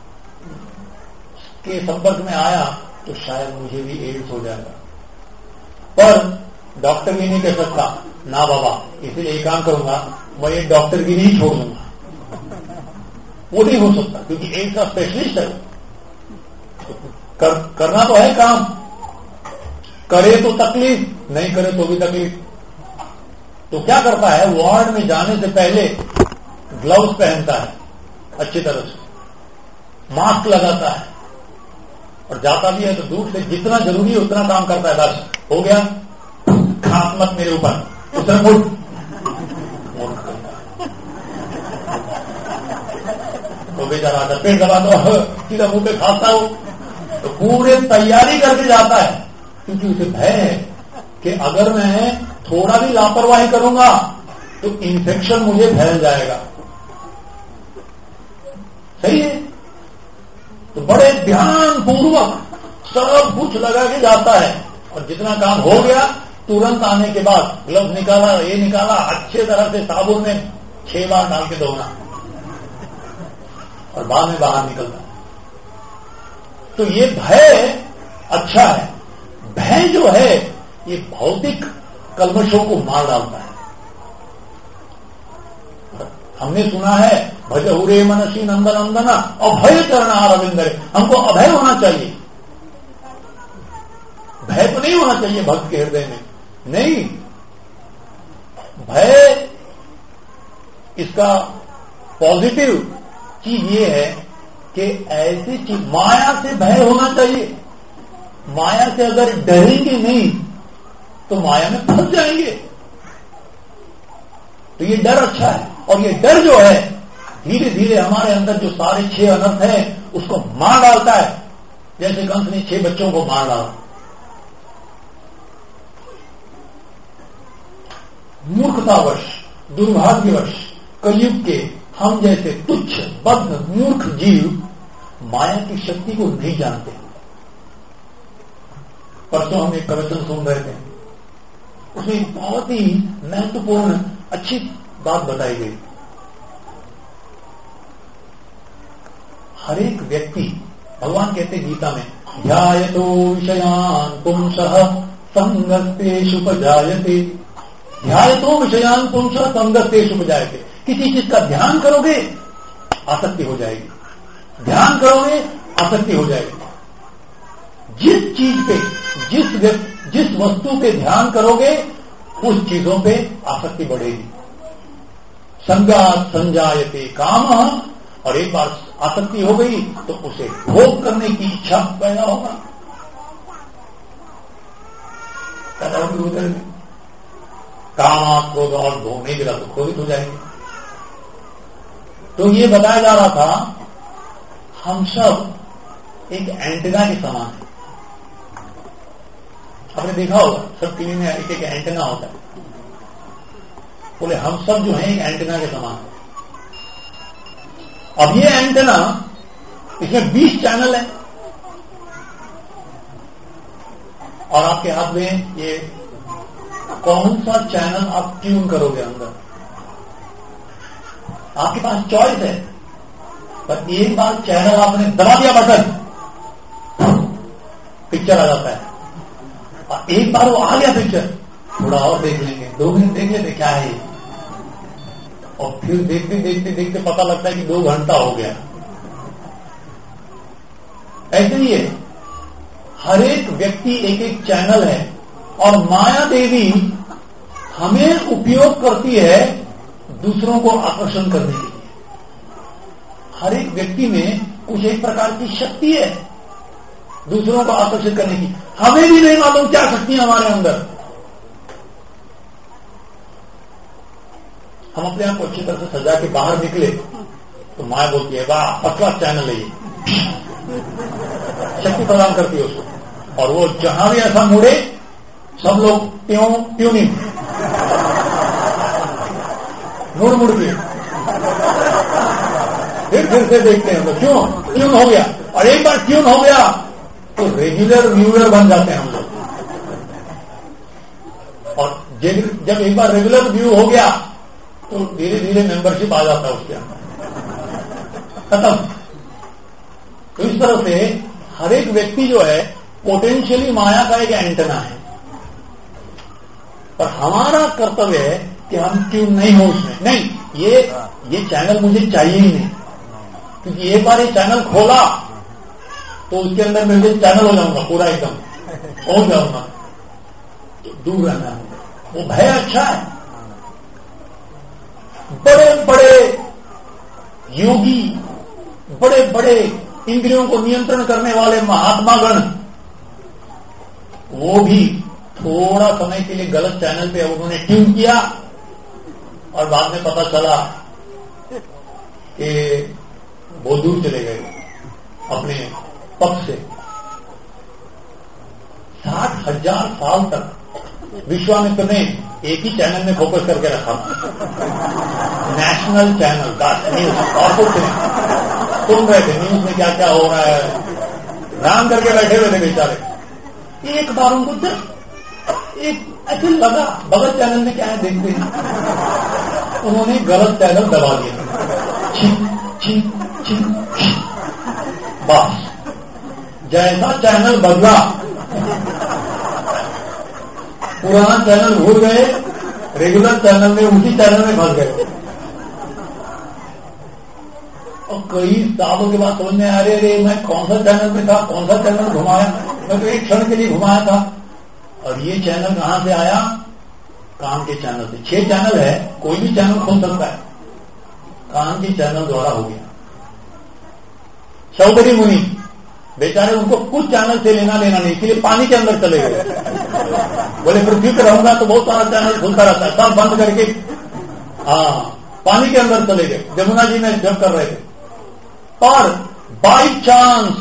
के संपर्क में आया तो शायद मुझे भी एड्स हो जाएगा। पर डॉक्टर ये नहीं कह सकता, ना बाबा, इसलिए एक काम करूंगा, मैं ये डॉक्टर की नहीं छोड़ दूंगा। वो नहीं हो सकता क्योंकि एड्स का स्पेशलिस्ट है। कर, करना तो है काम, करे तो तकलीफ, नहीं करे तो भी तकलीफ। तो क्या करता है, वार्ड में जाने से पहले ग्लव्स पहनता है अच्छी तरह से, मास्क लगाता है और जाता भी है तो दूर से जितना जरूरी है उतना काम करता है। बस हो गया, खास मत मेरे ऊपर, उधर मुड़ तो बेचारा आता, पेट दबा दो, सीधा मुंह पे खाता हो, तो पूरे तैयारी करके जाता है क्योंकि उसे भय है कि अगर मैं थोड़ा भी लापरवाही करूंगा तो इन्फेक्शन मुझे फैल जाएगा। सही है? तो बड़े ध्यान पूर्वक सब कुछ लगा के जाता है और जितना काम हो गया तुरंत आने के बाद ग्लव्स निकाला, ये निकाला, अच्छे तरह से साबुन में छह बार डाल के धोना और बाद में बाहर निकलना। तो ये भय अच्छा है। भय जो है ये भौतिक कल्मशों को मार डालता है। हमने सुना है भज हुरे मनसी नंदन नंदना अभय चरण अरविंदर। हमको अभय होना चाहिए, भय तो नहीं होना चाहिए भक्त के हृदय में। नहीं, भय इसका पॉजिटिव चीज ये है कि ऐसी चीज, माया से भय होना चाहिए। माया से अगर डरेंगे नहीं तो माया में फंस जाएंगे। तो ये डर अच्छा है और ये डर जो है धीरे धीरे हमारे अंदर जो सारे छह अनर्थ हैं उसको मार डालता है, जैसे कंस ने छह बच्चों को मार डाला। मूर्खतावश, दुर्भाग्यवश कलयुग के हम जैसे तुच्छ बद्ध मूर्ख जीव माया की शक्ति को नहीं जानते। परसों हम एक प्रवचन सुन रहे थे, उसमें बहुत ही महत्वपूर्ण अच्छी बात बताई गई। हर एक व्यक्ति, भगवान कहते गीता में, ध्यायतो विषयान् पुंसः संगस्तेषुपजायते। ध्यायतो विषयान् पुंसः संगस्तेषुपजायते। किसी चीज का ध्यान करोगे आसक्ति हो जाएगी, ध्यान करोगे आसक्ति हो जाएगी। जिस चीज पे, जिस जिस वस्तु पे ध्यान करोगे उस चीजों पे आसक्ति बढ़ेगी। संगात संजायते कामः, और एक बार आसक्ति हो गई तो उसे भोग करने की इच्छा पैदा होगा, पैदा होगी उधर में। काम क्रोध और भोग नहीं मिला तो क्रोधित हो जाएंगे। तो ये बताया जा रहा था, हम सब एक एंटेना के समान है। आपने देखा होगा सब टीवी में एक एक एंटेना होता है, बोले हम सब जो है एक एंटेना के समान है। अब ये एंटेना, इसमें बीस चैनल है और आपके हाथ में ये कौन सा चैनल आप ट्यून करोगे अंदर, आपके पास चॉइस है। पर एक बार चैनल आपने दबा दिया बटन, पिक्चर आ जाता है। और एक बार वो आ गया पिक्चर, थोड़ा और देख लेंगे, दो मिनट देख लेते क्या है, और फिर देखते देखते देखते पता लगता है कि दो घंटा हो गया। ऐसे ही है, हर एक व्यक्ति एक एक चैनल है, और माया देवी हमें उपयोग करती है दूसरों को आकर्षण करने के लिए। हर एक व्यक्ति में कुछ एक प्रकार की शक्ति है दूसरों को आकर्षित करने की। हमें भी नहीं मालूम क्या शक्ति है हमारे अंदर। हम अपने आप को अच्छी तरह से सजा के बाहर निकले तो माया बोलती है, वाह पतला चैनल है ये, शक्ति प्रदान करती है उसको। और वो जहां भी ऐसा मुड़े सब लोग ट्यून ट्यूनिंग मुड़ मुड़ के फिर फिर से देखते हैं हम लोग, क्यों ट्यून हो गया। और एक बार ट्यून हो गया तो रेगुलर व्यूअर बन जाते हैं हम लोग। और जब एक बार रेगुलर व्यू हो गया तो धीरे धीरे मेंबरशिप आ जाता है उसके अंदर, खत्म। तो इस तरह से हर एक व्यक्ति जो है पोटेंशियली माया का एक एंटेना है, पर हमारा कर्तव्य है कि हम ट्यून नहीं हो उसमें। नहीं, ये ये चैनल मुझे चाहिए ही नहीं, क्योंकि एक बार ये चैनल खोला तो उसके अंदर मैं चैनल हो जाऊंगा पूरा, एकदम हो जाऊंगा। तो दूर रहना है, वो भय अच्छा है। बड़े बड़े योगी, बड़े बड़े इंद्रियों को नियंत्रण करने वाले महात्मागण, वो भी थोड़ा समय के लिए गलत चैनल पे उन्होंने ट्यून किया और बाद में पता चला कि वो दूर चले गए अपने पक्ष से। साठ हजार साल तक विश्वामित्र ने एक ही चैनल में फोकस करके रखा, नेशनल चैनल का न्यूज, और कुछ नहीं सुन रहे थे न्यूज में क्या क्या हो रहा है, राम करके बैठे हुए थे बेचारे। एक बार उनको जस्ट एक ऐसे लगा बगल चैनल में क्या है देखते हैं, उन्होंने गलत चैनल दबा दिया, छिन छिन छिन छिन, बस जैसा चैनल बदला पुराना चैनल भूल गए, रेगुलर चैनल में उसी चैनल में फंस गए। और कई सालों के बाद समझ में आ रहे रे मैं कौन सा चैनल में था, कौन सा चैनल घुमाया, मैं तो एक क्षण के लिए घुमाया था। और ये चैनल कहां से आया, काम के चैनल से। छह चैनल है, कोई भी चैनल खोल सकता है, काम के चैनल द्वारा हो गया। चौधरी मुनि बेचारे, उनको कुछ चैनल से लेना लेना नहीं, इसलिए पानी के अंदर चले गए। बोले पृथ्वी पर रहूंगा तो बहुत सारा चैनल खुलता रहता है, सब बंद करके हाँ पानी के अंदर चले गए। जमुना जी में जब कर रहे थे, और बाई चांस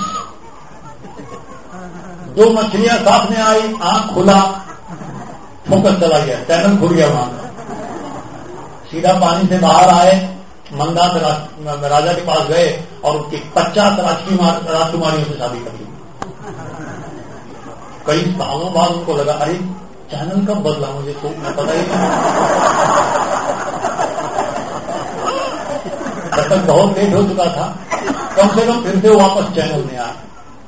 दो मछलियां साथ में आई, आंख खुला, फोकस चला गया, चैनल खुल गया वहां। सीधा पानी से बाहर आए, मंदात राजा के पास गए और उसकी पचास राजकुमार राजकुमारियों से शादी कर ली। कई सालों बाद उनको लगा अरे चैनल कब बदला, मुझे तो मैं पता ही नहीं। तब तक बहुत लेट हो चुका था, कम से कम फिर से वापस चैनल में आया।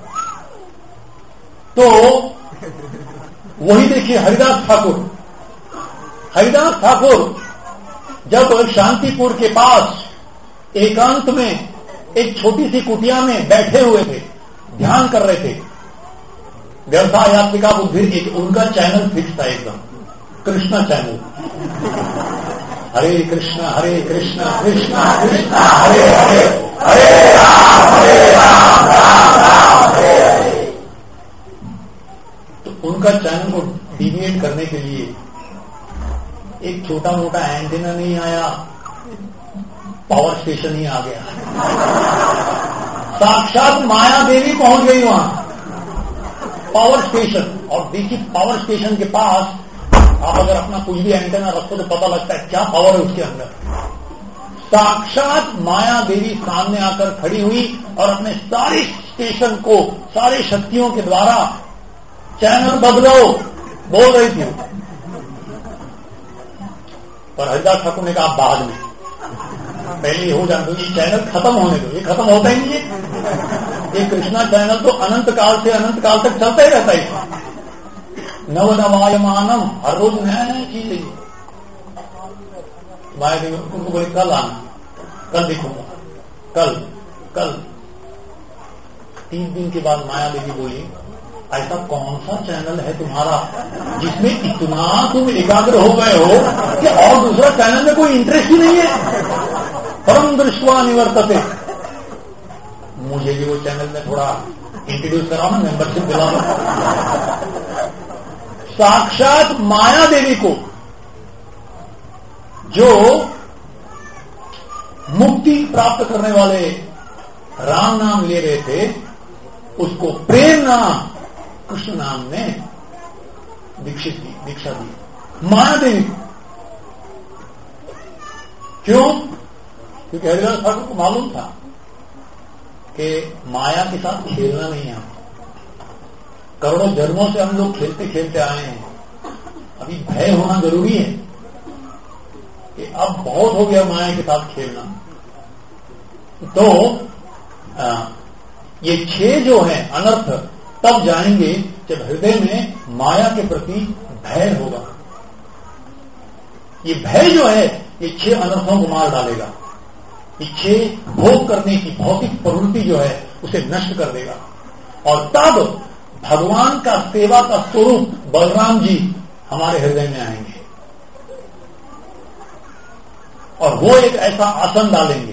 तो वही देखिए हरिदास ठाकुर, हरिदास ठाकुर जब शांतिपुर के पास एकांत में एक छोटी सी कुटिया में बैठे हुए थे, ध्यान कर रहे थे, व्यवसाय यात्रिका बुद्धि, एक उनका चैनल फिक्स था एकदम, कृष्णा चैनल। हरे कृष्णा हरे कृष्णा कृष्णा कृष्णा हरे हरे, हरे राम हरे राम राम राम हरे हरे। तो उनका चैनल को डिविएट करने के लिए एक छोटा मोटा एंटीना नहीं आया, पावर स्टेशन ही आ गया। साक्षात माया देवी पहुंच गई वहां पावर स्टेशन। और देखिए पावर स्टेशन के पास आप अगर अपना कुछ भी एंटीना रखो तो पता लगता है क्या पावर है उसके अंदर। साक्षात माया देवी सामने आकर खड़ी हुई और अपने सारे स्टेशन को सारे शक्तियों के द्वारा चैनल बदलो बोल रही थी। पर हरिदास ठाकुर ने कहा बाद में, पहले हो जाए, ये चैनल खत्म होने दो। ये खत्म होता ही नहीं है, ये कृष्णा चैनल तो अनंत काल से अनंत काल तक चलता ही रहता है। नव नवायमानम, हर रोज नया नया चीज है। माया देवी उनको बोले कल आना, कल दिखूंगा, कल कल तीन दिन के बाद माया देवी बोली ऐसा कौन सा चैनल है तुम्हारा जिसमें इतना तुम एकाग्र हो गए हो कि और दूसरा चैनल में कोई इंटरेस्ट ही नहीं है। परम दृष्टवा निवर्तते, मुझे भी वो चैनल में थोड़ा इंट्रोड्यूस कराओ ना, मेंबरशिप दिलाओ। साक्षात माया देवी को जो मुक्ति प्राप्त करने वाले राम नाम ले रहे थे, उसको प्रेम नाम कृष्ण नाम ने दीक्षित दी, दीक्षा दी माया देवी। क्यों? क्योंकि हरिदास ठाकुर को मालूम था कि माया के साथ खेलना नहीं है। करोड़ों जन्मों से हम लोग खेलते खेलते आए हैं, अभी भय होना जरूरी है कि अब बहुत हो गया माया के साथ खेलना। तो आ, ये छह जो है अनर्थ तब जाएंगे जब हृदय में माया के प्रति भय होगा। ये भय जो है ये छह अनर्थों को मार डालेगा। ये छह भोग करने की भौतिक प्रवृत्ति जो है उसे नष्ट कर देगा। और तब भगवान का सेवा का स्वरूप बलराम जी हमारे हृदय में आएंगे और वो एक ऐसा आसन डालेंगे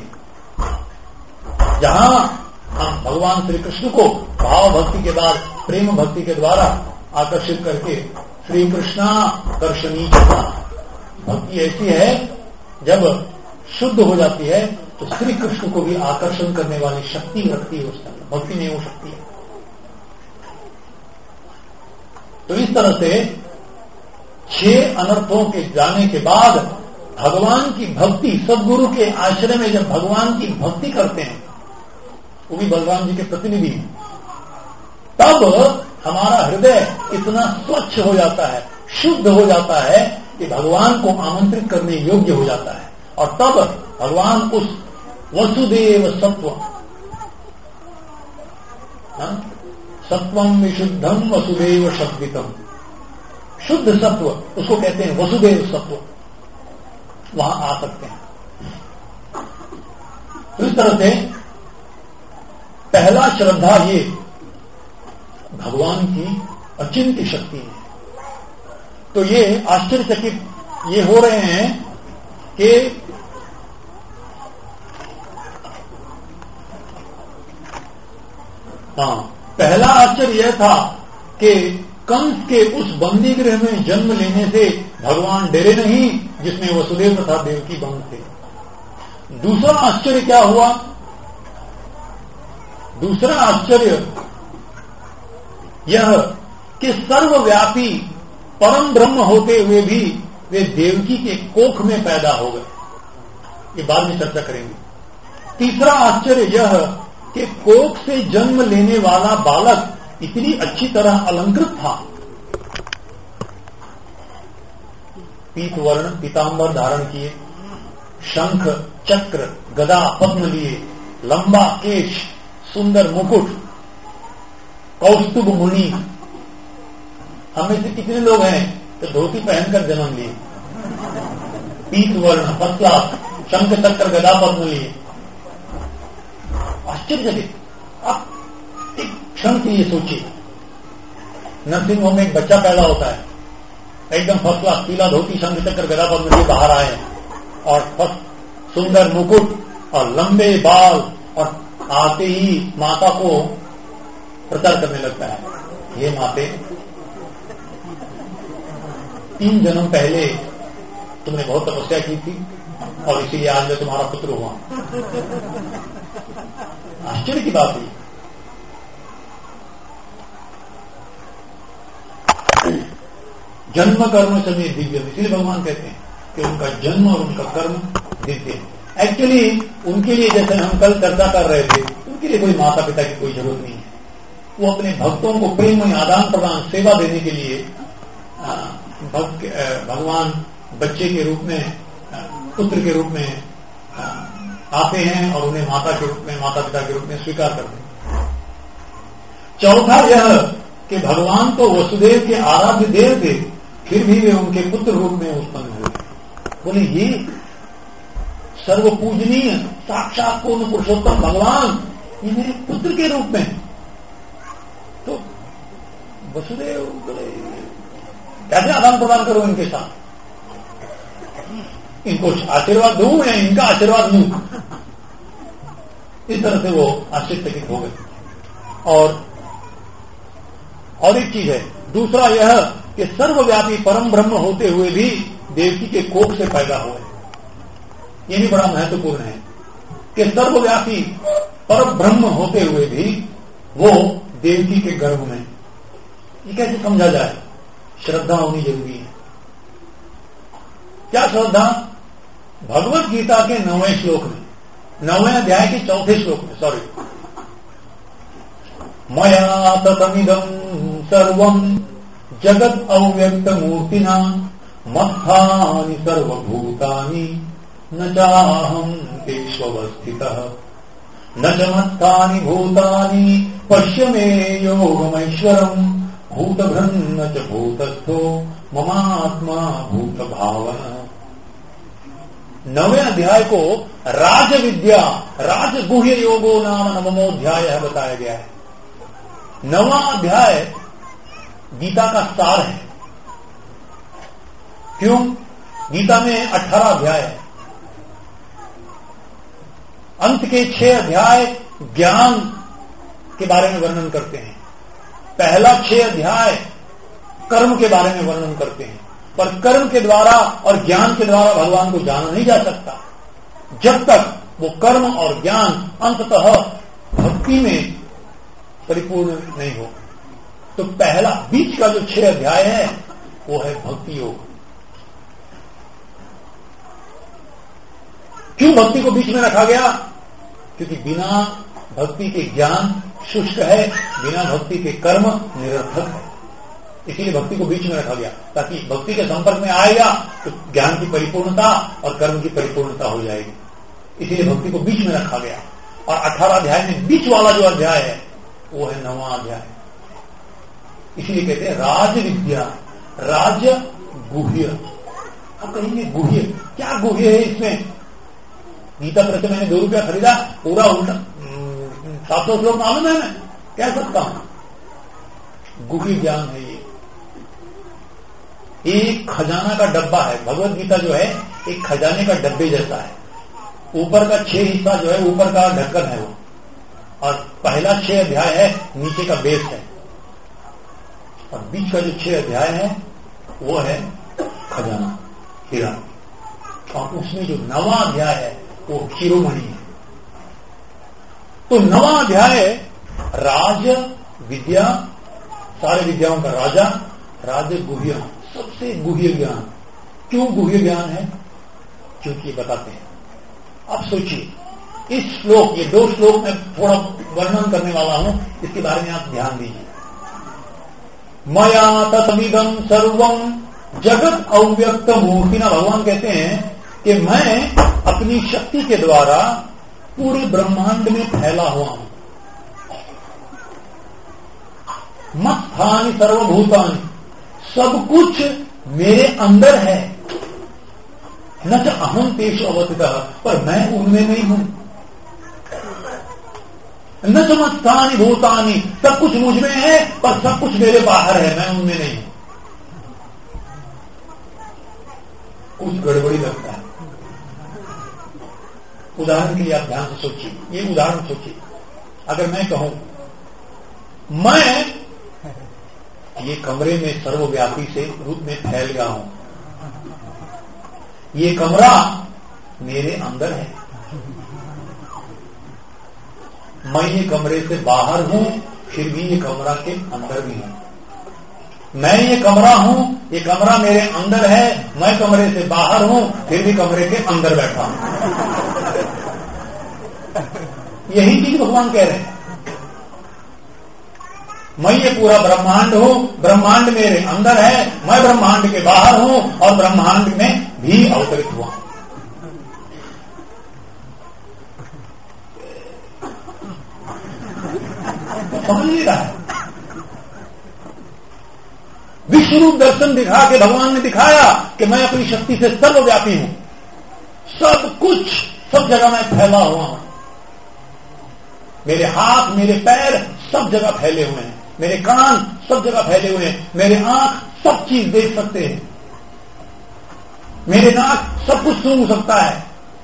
जहां हम भगवान श्री कृष्ण को भाव भक्ति के बाद प्रेम भक्ति के द्वारा आकर्षित करके श्री कृष्णा कर्षणी भक्ति ऐसी है जब शुद्ध हो जाती है तो श्री कृष्ण को भी आकर्षण करने वाली शक्ति रखती है उसके अंदर, भक्ति नहीं हो सकती है। तो इस तरह से छह अनर्थों के जाने के बाद भगवान की भक्ति, सद्गुरु के आश्रय में जब भगवान की भक्ति करते हैं, वो भी बलराम जी के प्रतिनिधि हैं, तब हमारा हृदय इतना स्वच्छ हो जाता है, शुद्ध हो जाता है कि भगवान को आमंत्रित करने योग्य हो जाता है। और तब भगवान उस वसुदेव सत्व, सत्वम विशुद्धम वसुदेव शब्दितम, शुद्ध सत्व उसको कहते हैं वसुदेव सत्व, वहां आ सकते हैं। तो इस तरह से पहला श्रद्धा ये भगवान की अचिंत्य शक्ति है। तो ये आश्चर्यचकित ये हो रहे हैं कि हाँ, पहला आश्चर्य यह था कि कंस के उस बंदी गृह में जन्म लेने से भगवान डरे नहीं जिसमें वसुदेव तथा देवकी बंद थे। दूसरा आश्चर्य क्या हुआ? दूसरा आश्चर्य यह कि सर्वव्यापी परम ब्रह्म होते हुए भी वे देवकी के कोख में पैदा हो गए। ये बाद में चर्चा करेंगे। तीसरा आश्चर्य यह कि कोख से जन्म लेने वाला बालक इतनी अच्छी तरह अलंकृत था, पीत वर्ण पीतांबर धारण किए, शंख चक्र गदा पद्म लिए, लंबा केश, सुंदर मुकुट, कौस्तुभ मुनि। हमें से कितने लोग हैं तो धोती पहनकर जन्म लिए, पीत वर्ण पतला, शंख चक्र गदा पद्म लिए। आश्चर्यचकित। आप एक क्षण के लिए सोचिए, नर्सिंग होम में एक बच्चा पैदा होता है, एकदम फर्स्ट क्लास, पीला धोती शंख चक्र गदा पद्म लिए बाहर आए और फर्स्ट सुंदर मुकुट और लंबे बाल, और आते ही माता को प्रचार करने लगता है, ये माते तीन जन्म पहले तुमने बहुत तपस्या की थी और इसीलिए आज मैं तुम्हारा पुत्र हुआ। आश्चर्य की बात है। जन्म कर्म समय दिव्य, इसीलिए भगवान कहते हैं कि उनका जन्म और उनका कर्म दिव्य है। एक्चुअली उनके लिए, जैसे हम कल चर्चा कर रहे थे, उनके लिए कोई माता पिता की कोई जरूरत नहीं है। वो अपने भक्तों को प्रेम में आदान प्रदान सेवा देने के लिए भक्त भगवान बच्चे के रूप में, पुत्र के रूप में आते हैं और उन्हें माता के रूप में, माता पिता के रूप में स्वीकार करते हैं। चौथा यह कि भगवान तो वसुदेव के आराध्य देव थे, फिर भी वे उनके पुत्र रूप में उत्पन्न हुए। बोले ये सर्व पूजनीय साक्षात पूर्ण पुरुषोत्तम भगवान ये मेरे पुत्र के रूप में। तो वसुदेव बोले कैसे आदान प्रदान करो इनके साथ, इनको आशीर्वाद दूं या इनका आशीर्वाद लूं। इस तरह से वो आश्चर्यचकित हो गए। और और एक चीज है, दूसरा यह कि सर्वव्यापी परम ब्रह्म होते हुए भी देवकी के कोख से पैदा हुए। ये भी बड़ा महत्वपूर्ण है कि सर्वव्यापी परम ब्रह्म होते हुए भी वो देवकी के गर्भ में। ये कैसे समझा जाए? श्रद्धा होनी जरूरी है। क्या श्रद्धा? भगवत गीता के नौवें श्लोक में, नौवें अध्याय के चौथे श्लोक में, सॉरी, मया ततमिदं सर्वं जगत अव्यक्त मूर्तिना मत्थानि सर्वभूतानि न चाहं तेष्वस्थितः न च मत्थानि भूतानि पश्य मे योगमैश्वरम् भूतभृन्न च भूतस्थो ममात्मा भूत भावना। नवे अध्याय को राज विद्या राजगुह्य योगो नाम नवमोध्याय बताया गया है। नवा अध्याय गीता का सार है। क्यों? गीता में अठारह अध्याय है, अंत के छह अध्याय ज्ञान के बारे में वर्णन करते हैं, पहला छह अध्याय कर्म के बारे में वर्णन करते हैं। पर कर्म के द्वारा और ज्ञान के द्वारा भगवान को जाना नहीं जा सकता जब तक वो कर्म और ज्ञान अंततः भक्ति में परिपूर्ण नहीं हो। तो पहला बीच का जो छह अध्याय है वो है भक्ति योग। क्यों भक्ति को बीच में रखा गया? क्योंकि बिना भक्ति के ज्ञान शुष्क है, बिना भक्ति के कर्म निरर्थक है। इसीलिए भक्ति को बीच में रखा गया, ताकि भक्ति के संपर्क में आएगा तो ज्ञान की परिपूर्णता और कर्म की परिपूर्णता हो जाएगी। इसीलिए भक्ति को बीच में रखा गया। और अठारह अध्याय में बीच वाला जो अध्याय है वो है नवा अध्याय। इसीलिए कहते हैं राज विद्या राज गुह्य। अब कहेंगे गुह्य, क्या गुह्य है इसमें? गीता पर से मैंने दो रुपया खरीदा, पूरा उल्टा सात सौ श्लोक मालूम है, मैं कह सकता हूं गुह्य ज्ञान है ये। एक खजाना का डब्बा है। भगवत गीता जो है एक खजाने का डब्बे जैसा है। ऊपर का छह हिस्सा जो है ऊपर का ढक्कन है वो, और पहला छह अध्याय है नीचे का बेस है, और बीच का जो छह अध्याय है वो है खजाना, हीरा। और उसमें जो नवा अध्याय है वो शिरोमणि है। तो नवा अध्याय राज विद्या, सारे विद्याओं का राजा, राज गुह्य, सबसे गुह्य ज्ञान। क्यों गुह्य ज्ञान है? क्योंकि ये बताते हैं। अब सोचिए, इस श्लोक, ये दो श्लोक में थोड़ा वर्णन करने वाला हूं, इसके बारे में आप ध्यान दीजिए। मया तत्विदं सर्वं जगत अव्यक्त मूर्तिना। भगवान कहते हैं कि मैं अपनी शक्ति के द्वारा पूरे ब्रह्मांड में फैला हुआ हूं। मत्स्थानि सर्वभूतानि, सब कुछ मेरे अंदर है। न च अहम तेषु अवस्थितः, पर मैं उनमें नहीं हूं। न च मत्स्थानि भूतानि, सब कुछ मुझ में है पर सब कुछ मेरे बाहर है, मैं उनमें नहीं हूं। कुछ गड़बड़ी लगता है। उदाहरण के लिए आप ध्यान से सोचिए, ये उदाहरण सोचिए। अगर मैं कहूं मैं ये कमरे में सर्वव्यापी से रूप में फैल गया हूं, ये कमरा मेरे अंदर है, मैं ये कमरे से बाहर हूं, फिर भी ये कमरा के अंदर भी हूं। मैं ये कमरा हूं, ये कमरा मेरे अंदर है, मैं कमरे से बाहर हूं, फिर भी कमरे के अंदर बैठा हूं। यही चीज भगवान कह रहे हैं। मैं ये पूरा ब्रह्मांड हूं, ब्रह्मांड मेरे अंदर है, मैं ब्रह्मांड के बाहर हूं और ब्रह्मांड में भी अवतरित हुआ। समझ नहीं रहा है। विश्व रूप दर्शन दिखा के भगवान ने दिखाया कि मैं अपनी शक्ति से सर्वव्यापी हूं, सब कुछ सब जगह मैं फैला हुआ हूं। मेरे हाथ मेरे पैर सब जगह फैले हुए हैं, मेरे कान सब जगह फैले हुए हैं, मेरे आंख सब चीज देख सकते हैं, मेरे नाक सब कुछ सूंघ सकता है,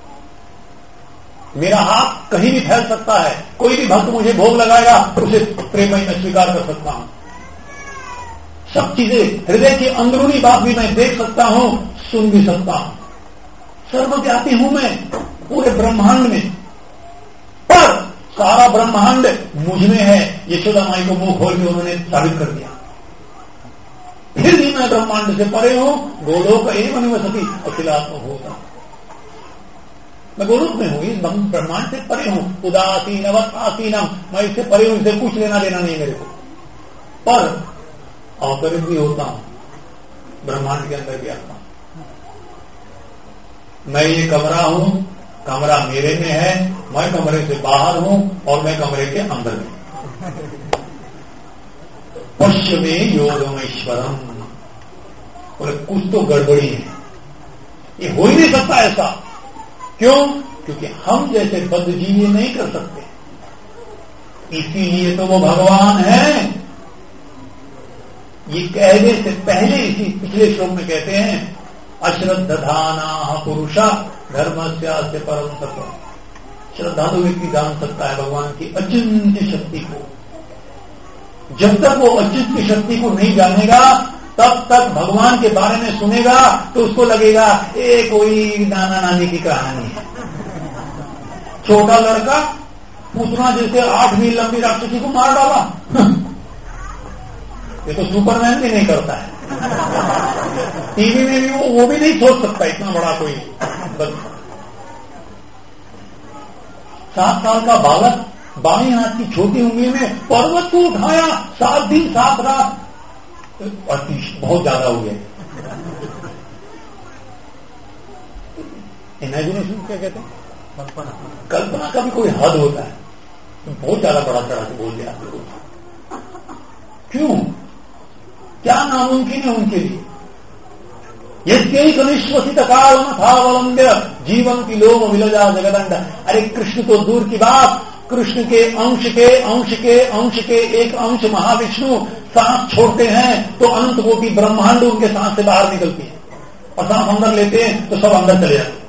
मेरा हाथ कहीं भी फैल सकता है। कोई भी भक्त मुझे भोग लगाएगा उसे प्रेम में स्वीकार कर सकता हूं। सब चीजें, हृदय की अंदरूनी बात भी मैं देख सकता हूं, सुन भी सकता हूं। सर्वव्यापी हूं मैं पूरे ब्रह्मांड में, पर सारा ब्रह्मांड मुझ में है। यशोदा माई को मुंह खोल के उन्होंने साबित कर दिया। फिर भी मैं ब्रह्मांड से परे हूं, गोलोक एवं निवसति अखिलात्म होता। मैं गोलोक में हूं, इस ब्रह्मांड से परे हूं। उदासीन अवतासीनम, मैं इससे परे हूं, इससे कुछ लेना देना नहीं मेरे को, पर अवतरित भी होता हूं, ब्रह्मांड के अंदर भी आता हूं। मैं ये कमरा हूं, कमरा मेरे में है, मैं कमरे से बाहर हूं और मैं कमरे के अंदर में। पश्य में योगमेश्वरम, बोले कुछ तो गड़बड़ी है, ये हो ही नहीं सकता ऐसा। क्यों? क्योंकि हम जैसे बद्ध जीव ये नहीं कर सकते, इसीलिए तो वो भगवान है। ये कहने से पहले इसी पिछले श्लोक में कहते हैं अश्रद्धाना पुरुषा धर्मस्यास्य परम तत्व। श्रद्धालु व्यक्ति जान सकता है भगवान की अचिंत्य शक्ति को। जब तक वो अचिंत्य शक्ति को नहीं जानेगा तब तक भगवान के बारे में सुनेगा तो उसको लगेगा ये कोई नाना नानी की कहानी है। छोटा लड़का पूतना जैसे आठ मील लंबी राक्षसी को मार डाला, ये तो सुपरमैन भी नहीं करता है। टीवी में भी वो वो भी नहीं सोच सकता इतना बड़ा कोई। सात साल का बालक बाएं हाथ की छोटी उंगली में पर्वत को उठाया, सात दिन सात रात, बहुत ज्यादा हो गया। इमेजिनेशन क्या कहते हैं? कल्पना। कल्पना का भी कोई हद होता है, बहुत ज्यादा बड़ा चढ़ा के बोल दिया आप लोगों को। क्यों? क्या नामुमकिन है उनके लिए? यद्यपि कनिष्वसित काल थावलंब्य जीवन की लोम विलजा जगदंड। अरे कृष्ण तो दूर की बात, कृष्ण के अंश के अंश के अंश के एक अंश महाविष्णु सांस छोड़ते हैं तो अनंत कोटि ब्रह्मांड उनके सांस से बाहर निकलती है, और सांस अंदर लेते हैं तो सब अंदर चले जाते हैं।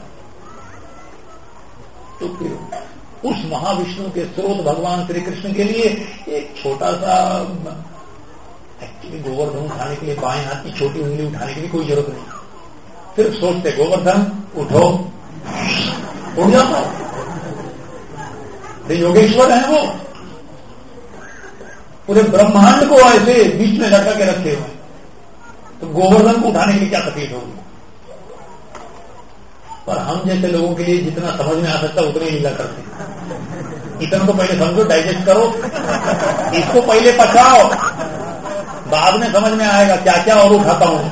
तो फिर उस महाविष्णु के स्रोत भगवान श्री कृष्ण के लिए एक छोटा सा, एक्चुअली गोवर्धन उठाने के लिए बाएं हाथ की छोटी उंगली उठाने की भी कोई जरूरत नहीं, सिर्फ सोचते गोवर्धन उठो, उठ जाता। योगेश्वर है वो, पूरे ब्रह्मांड को ऐसे बीच में लटका के रखे हुए, तो गोवर्धन को उठाने के लिए क्या तकलीफ होगी? पर हम जैसे लोगों के लिए जितना समझ में आ सकता है उतने लीला करते हैं। इतना तो पहले समझो, डाइजेस्ट करो, इसको पहले पचाओ, बाद में समझ में आएगा क्या क्या और उठाता हूं।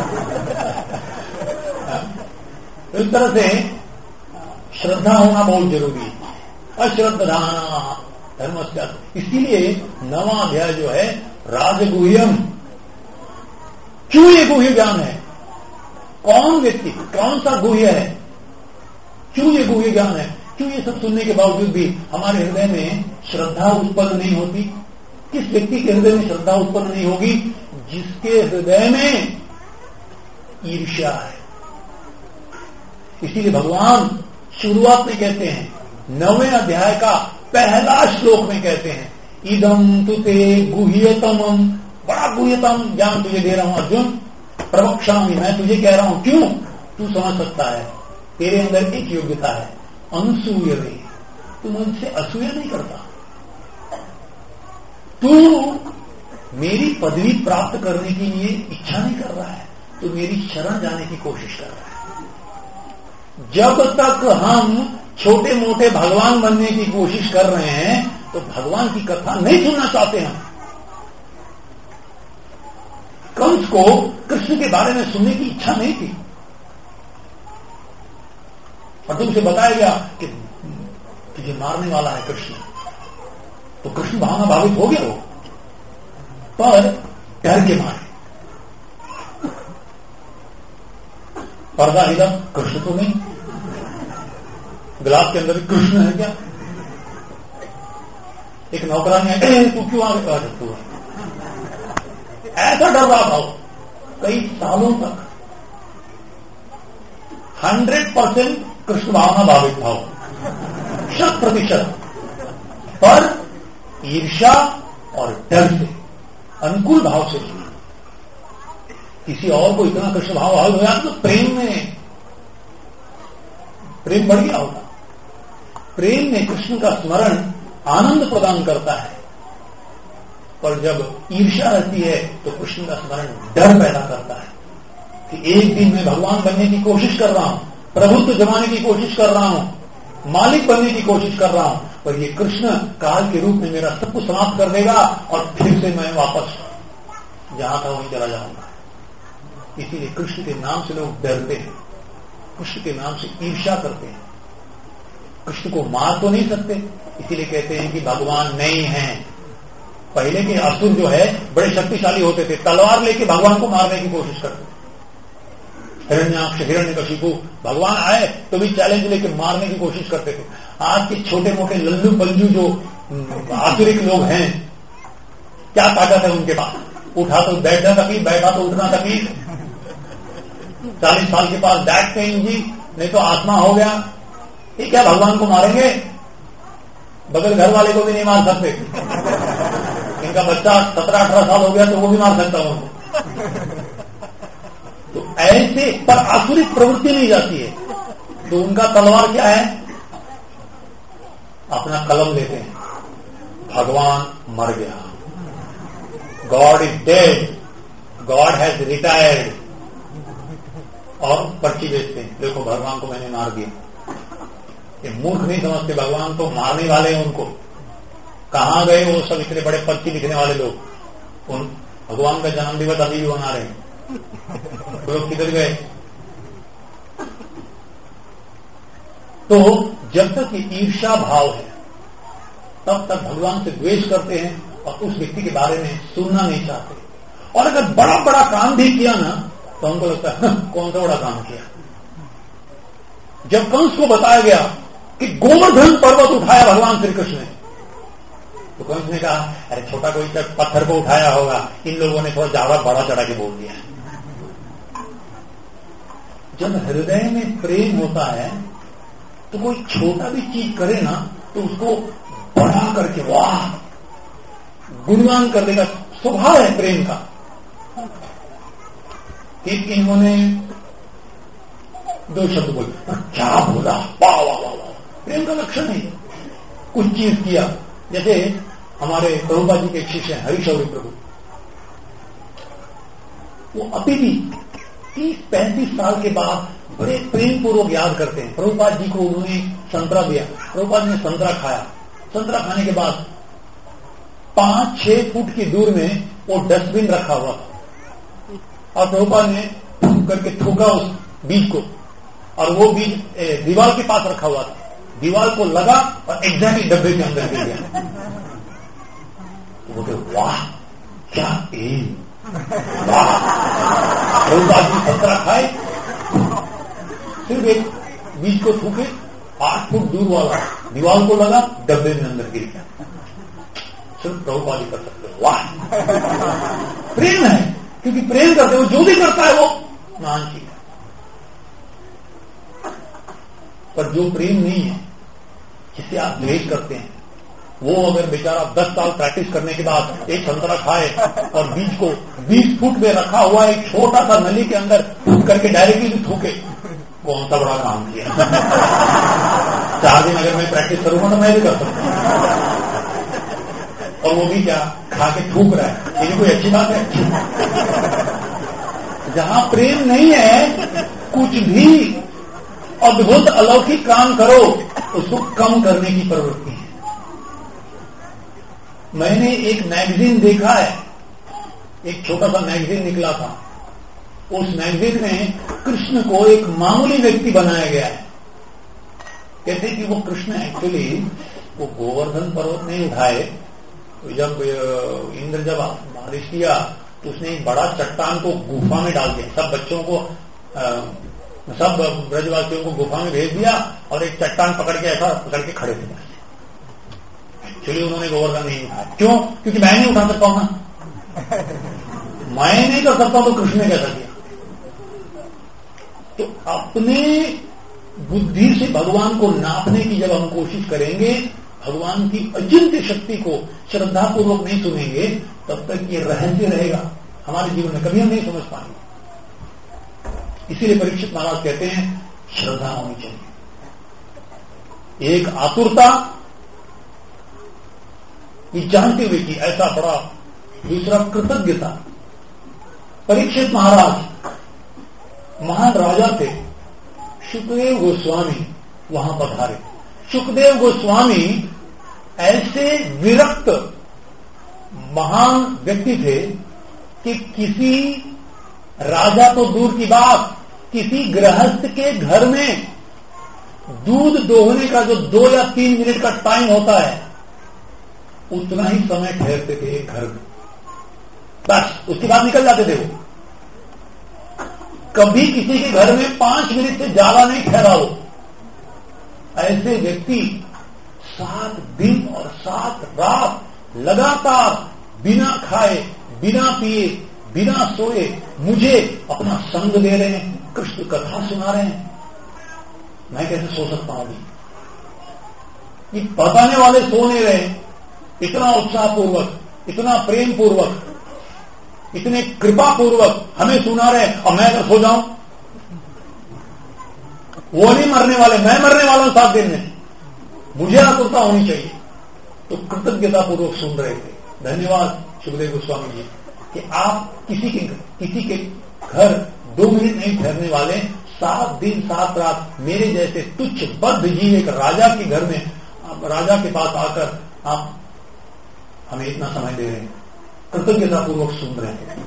इस तरह से श्रद्धा होना बहुत जरूरी है। अश्रद्धाना धर्मस्य, इसीलिए नवा अध्याय जो है राजगुह्यम। क्यों ये गुह्य ज्ञान है? कौन व्यक्ति, कौन सा गुह्य है? क्यों ये गुह्य ज्ञान है? क्यों ये सब सुनने के बावजूद भी हमारे हृदय में श्रद्धा उत्पन्न नहीं होती? किस व्यक्ति के हृदय में श्रद्धा उत्पन्न नहीं होगी? जिसके हृदय में ईर्ष्या है। इसीलिए भगवान शुरुआत में कहते हैं, नवे अध्याय का पहला श्लोक में कहते हैं, इदम तुते गुह्यतमम, बड़ा गुह्यतम ज्ञान तुझे दे रहा हूं अर्जुन, प्रवक्ष्यामि, मैं तुझे कह रहा हूं। क्यों? तू समझ सकता है, तेरे अंदर एक योग्यता है, अनसूय नहीं, तू मुझसे असूया नहीं करता। तू मेरी पदवी प्राप्त करने के लिए इच्छा नहीं कर रहा है, तू मेरी शरण जाने की कोशिश कर रहा है। जब तक हम छोटे मोटे भगवान बनने की कोशिश कर रहे हैं तो भगवान की कथा नहीं सुनना चाहते हम। कंस को कृष्ण के बारे में सुनने की इच्छा नहीं थी, और तुमसे बताया गया कि तुझे मारने वाला है कृष्ण, तो कृष्ण भावना भावित हो गया वो, पर डर के मारे। पर्दा हिला, कृष्ण तो नहीं, गिलास के अंदर भी कृष्ण है क्या? एक नौकरानी है, तू क्यों आगे कहा तू है? ऐसा डर रहा था कई सालों तक, हंड्रेड परसेंट कृष्ण भावना भावित था, शत प्रतिशत, पर ईर्ष्या और डर से, अनुकूल भाव से नहीं। किसी और को इतना कृष्ण भाव भावित हो जाता तो प्रेम में प्रेम बढ़ गया होगा। प्रेम में कृष्ण का स्मरण आनंद प्रदान करता है, पर जब ईर्ष्या रहती है तो कृष्ण का स्मरण डर पैदा करता है कि एक दिन मैं भगवान बनने की कोशिश कर रहा हूं, प्रभुत्व जमाने की कोशिश कर रहा हूं, मालिक बनने की कोशिश कर रहा हूं, पर ये कृष्ण काल के रूप में मेरा सब कुछ समाप्त कर देगा और फिर से मैं वापस जहां था वहीं चला जाऊंगा। इसीलिए कृष्ण के नाम से लोग डरते हैं, कृष्ण के नाम से ईर्ष्या करते हैं। कृष्ण को मार तो नहीं सकते, इसीलिए कहते हैं कि भगवान नहीं है। पहले के असुर जो है बड़े शक्तिशाली होते थे, तलवार लेके भगवान को मारने की कोशिश करते थे। हिरण्याक्ष, हिरण्यकशिपु, भगवान आए तो भी चैलेंज लेके मारने की कोशिश करते थे। आज के छोटे मोटे लल्लू पंजू जो आसुरिक लोग हैं, क्या ताकत है उनके पास? उठा तो बैठना तकलीफ, बैठा तो उठना तकलीफ। चालीस साल के पास बैक पेन जी, नहीं तो आत्मा हो गया। ये क्या भगवान को मारेंगे? बगल घर वाले को भी नहीं मार सकते। इनका बच्चा सत्रह अठारह साल हो गया तो वो भी मार सकता हूं। तो ऐसे पर आसुरिक प्रवृत्ति नहीं जाती है, तो उनका तलवार क्या है? अपना कलम लेते हैं, भगवान मर गया, God is dead, God has retired, और पर्ची बेचते हैं, देखो भगवान को मैंने मार दिया। ये मूर्ख नहीं समझते भगवान तो मारने वाले हैं उनको। कहां गए वो सब इतने बड़े पर्ची लिखने वाले लोग? उन भगवान का जन्म दिवस अभी भी मना रहे हैं, तो लोग किधर गए? तो जब तक ये ईर्ष्या भाव है तब तक भगवान से द्वेष करते हैं और उस व्यक्ति के बारे में सुनना नहीं चाहते। और अगर बड़ा बड़ा काम भी किया ना तो हमको लगता है कौन सा बड़ा काम किया। जब कंस को बताया गया कि गोवर्धन पर्वत उठाया भगवान श्री कृष्ण ने, तो कंस ने कहा अरे छोटा कोई पत्थर को उठाया होगा, इन लोगों ने थोड़ा ज्यादा बड़ा चढ़ा के बोल दिया। जब हृदय में प्रेम होता है तो कोई छोटा भी चीज करे ना तो उसको बढ़ा करके वाह गुणगान कर देगा। स्वभाव है प्रेम का। कि इन्होंने दो शब्द बोले, क्या बोला, वाह वाह वाह वाह, प्रेम का लक्षण है। कुछ चीज किया, जैसे हमारे प्रभुपाद जी के एक शिष्य हैं हरिशौरी प्रभु, वो अभी भी तीस पैंतीस साल के बाद बड़े प्रेम पूर्वक याद करते हैं। प्रभुपाद जी को उन्होंने संतरा दिया, प्रभुपाद ने संतरा खाया, संतरा खाने के बाद पांच छह फुट की दूर में वो डस्टबिन रखा हुआ था और प्रभुपाद ने करके थूका उस बीज को और वो बीज दीवार के पास रखा हुआ था, दीवार को लगा और एग्जैक्टली डब्बे के अंदर गिर गया। तो बोलते वाह क्या एम, वाह प्रभुपाद जी संतरा खाए, सिर्फ एक बीज को थूके, आठ फुट दूर वाला दीवार को लगा, डब्बे में अंदर गिर गया। सिर्फ प्रभुपाद ही कर सकते, वाह प्रेम है, क्योंकि प्रेम करते वो जो भी करता है वो महान चीज है। पर जो प्रेम नहीं है, जिसे आप द्वेष करते हैं, वो अगर बेचारा दस साल प्रैक्टिस करने के बाद एक संतरा खाए और बीज को बीस फुट में रखा हुआ एक छोटा सा नली के अंदर फूट करके डायरेक्टली थूके, कौन सा बड़ा काम किया। चार दिन अगर मैं प्रैक्टिस करूंगा तो मैं भी कर सकता हूं, और वो भी क्या खा के थूक रहा है, ये कोई अच्छी बात है। जहां प्रेम नहीं है, कुछ भी अद्भुत अलौकिक काम करो उसको कम करने की प्रवृत्ति है। मैंने एक मैगजीन देखा है, एक छोटा सा मैगजीन निकला था, उस मैगजीन में कृष्ण को एक मामूली व्यक्ति बनाया गया है। कहते कि वो कृष्ण एक्चुअली वो गोवर्धन पर्वत नहीं उठाए, तो जब इंद्र जब बारिश किया तो उसने एक बड़ा चट्टान को गुफा में डाल दिया, सब बच्चों को आ, सब ब्रजवासियों को गुफा में भेज दिया और एक चट्टान पकड़ के ऐसा पकड़ के खड़े थे। एक्चुअली उन्होंने गोवर्धन नहीं उठाया, क्यों? क्योंकि मैं नहीं उठा सकता हूं ना, मैं नहीं कर सकता हूं तो कृष्ण ने कैसा किया। तो अपने बुद्धि से भगवान को नापने की जब हम कोशिश करेंगे, भगवान की अचिंत्य शक्ति को श्रद्धापूर्वक नहीं सुनेंगे, तब तक ये रहस्य रहेगा हमारे जीवन में, कभी हम नहीं समझ पाएंगे। इसीलिए परीक्षित महाराज कहते हैं श्रद्धा होनी चाहिए, एक आतुरता, ये जानते हुए कि ऐसा बड़ा, दूसरा कृतज्ञता। परीक्षित महाराज महान राजा थे, शुकदेव गोस्वामी वहां पधारे। शुकदेव गोस्वामी ऐसे विरक्त महान व्यक्ति थे कि किसी राजा तो दूर की बात, किसी गृहस्थ के घर में दूध दोहने का जो दो या तीन मिनट का टाइम होता है, उतना ही समय ठहरते थे एक घर में, बस उसके बाद निकल जाते थे वो। कभी किसी के घर में पांच मिनट से ज्यादा नहीं ठहरा हो। ऐसे व्यक्ति सात दिन और सात रात लगातार बिना खाए, बिना पिए, बिना सोए मुझे अपना संग दे रहे हैं, कृष्ण कथा सुना रहे हैं। मैं कैसे सो सकता हूं? अभी ये बताने वाले सो नहीं रहे, इतना उत्साहपूर्वक, इतना प्रेम पूर्वक, इतने कृपा पूर्वक हमें सुना रहे, और मैं अगर सो जाऊं, वो नहीं मरने वाले, मैं मरने वाला हूं सात दिन में, मुझे आतुरता होनी चाहिए। तो कृतज्ञता पूर्वक सुन रहे थे। धन्यवाद शुकदेव गोस्वामी जी कि आप किसी के किसी के घर दो मिनट नहीं ठहरने वाले, सात दिन सात रात मेरे जैसे तुच्छ बद्ध जीव एक राजा के घर में, राजा के पास आकर आप हमें इतना समय दे रहे हैं, कृतज्ञता पूर्वक सुन रहे हैं।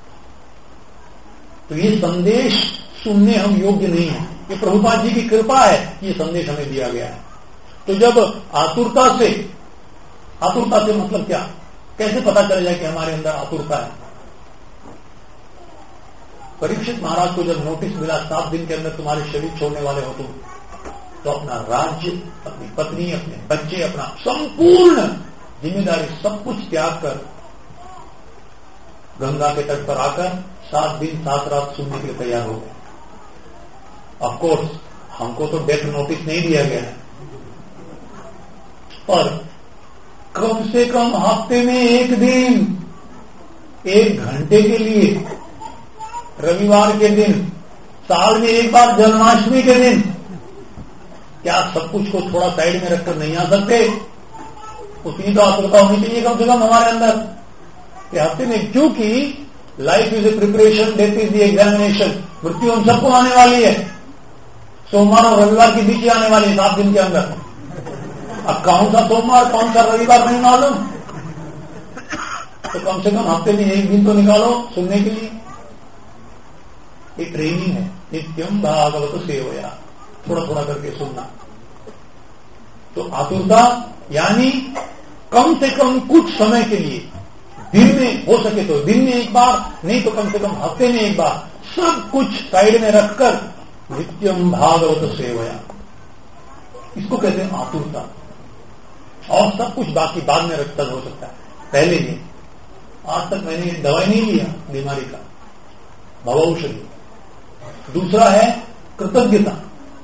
तो ये संदेश सुनने हम योग्य नहीं है, ये प्रभुपाद जी की कृपा है, ये संदेश हमें दिया गया है। तो जब आतुरता से, आतुरता से मतलब क्या, कैसे पता चल जाए कि हमारे अंदर आतुरता है? परीक्षित महाराज को जब नोटिस मिला सात दिन के अंदर तुम्हारे शरीर छोड़ने वाले हो तुम, तो अपना राज्य, अपनी पत्नी, अपने बच्चे, अपना संपूर्ण जिम्मेदारी सब कुछ त्याग कर गंगा के तट पर आकर सात दिन सात रात सुनने के लिए तैयार हो गए। ऑफ कोर्स हमको तो डेथ नोटिस नहीं दिया गया है, पर कम से कम हफ्ते में एक दिन, एक घंटे के लिए, रविवार के दिन, साल में एक बार जन्माष्टमी के दिन, क्या सब कुछ को थोड़ा साइड में रखकर नहीं आ सकते? उतनी तो आतुरता होनी चाहिए कम से कम हमारे अंदर कि हफ्ते में, क्योंकि life is a preparation, death is the examination, मृत्यु हम सबको आने वाली है, सोमवार और रविवार के बीच ही आने वाली है सात दिन के अंदर। अब कौन सा सोमवार कौन सा रविवार नहीं मालूम, तो कम से कम हफ्ते में एक दिन तो निकालो सुनने के लिए। ये ट्रेनिंग है, नित्यम भागवत सेवया, थोड़ा थोड़ा करके सुनना। तो आतुरता यानी कम से कम कुछ समय के लिए, दिन में हो सके तो दिन में एक बार, नहीं तो कम से कम हफ्ते में एक बार, सब कुछ साइड में रखकर नित्यम भागवत सेवया, इसको कहते हैं आतुरता। और सब कुछ बाकी बाद में रखकर हो सकता है, पहले नहीं। आज तक मैंने दवाई नहीं लिया बीमारी का, भवौषधि। दूसरा है कृतज्ञता,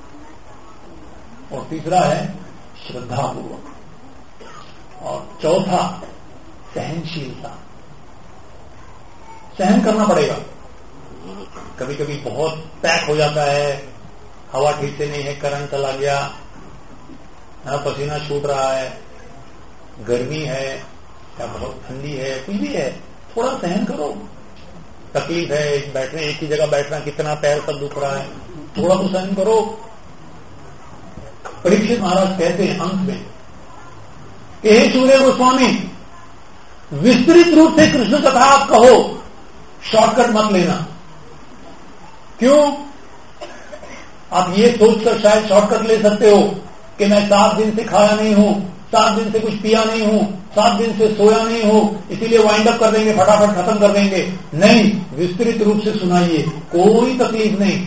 और तीसरा है श्रद्धापूर्वक, और चौथा सहनशीलता। सहन करना पड़ेगा। कभी कभी बहुत पैक हो जाता है, हवा ठीक से नहीं है, करंट चला गया, पसीना छूट रहा है, गर्मी है या बहुत ठंडी है, कुछ भी है, थोड़ा सहन करो। तकलीफ है, बैठने एक ही जगह बैठना, कितना पैर सब दुख रहा है, थोड़ा तो सहन करो। परीक्षित महाराज कहते हैं अंत में कि हे सूर्य गोस्वामी, विस्तृत रूप से कृष्ण कथा आप कहो, शॉर्टकट मत लेना। क्यों? आप ये सोचकर शायद शॉर्टकट ले सकते हो कि मैं सात दिन से खाया नहीं हूं, सात दिन से कुछ पिया नहीं हूं, सात दिन से सोया नहीं हूं, इसीलिए वाइंड अप कर देंगे, फटाफट खत्म कर देंगे। नहीं, विस्तृत रूप से सुनाइए, कोई तकलीफ नहीं।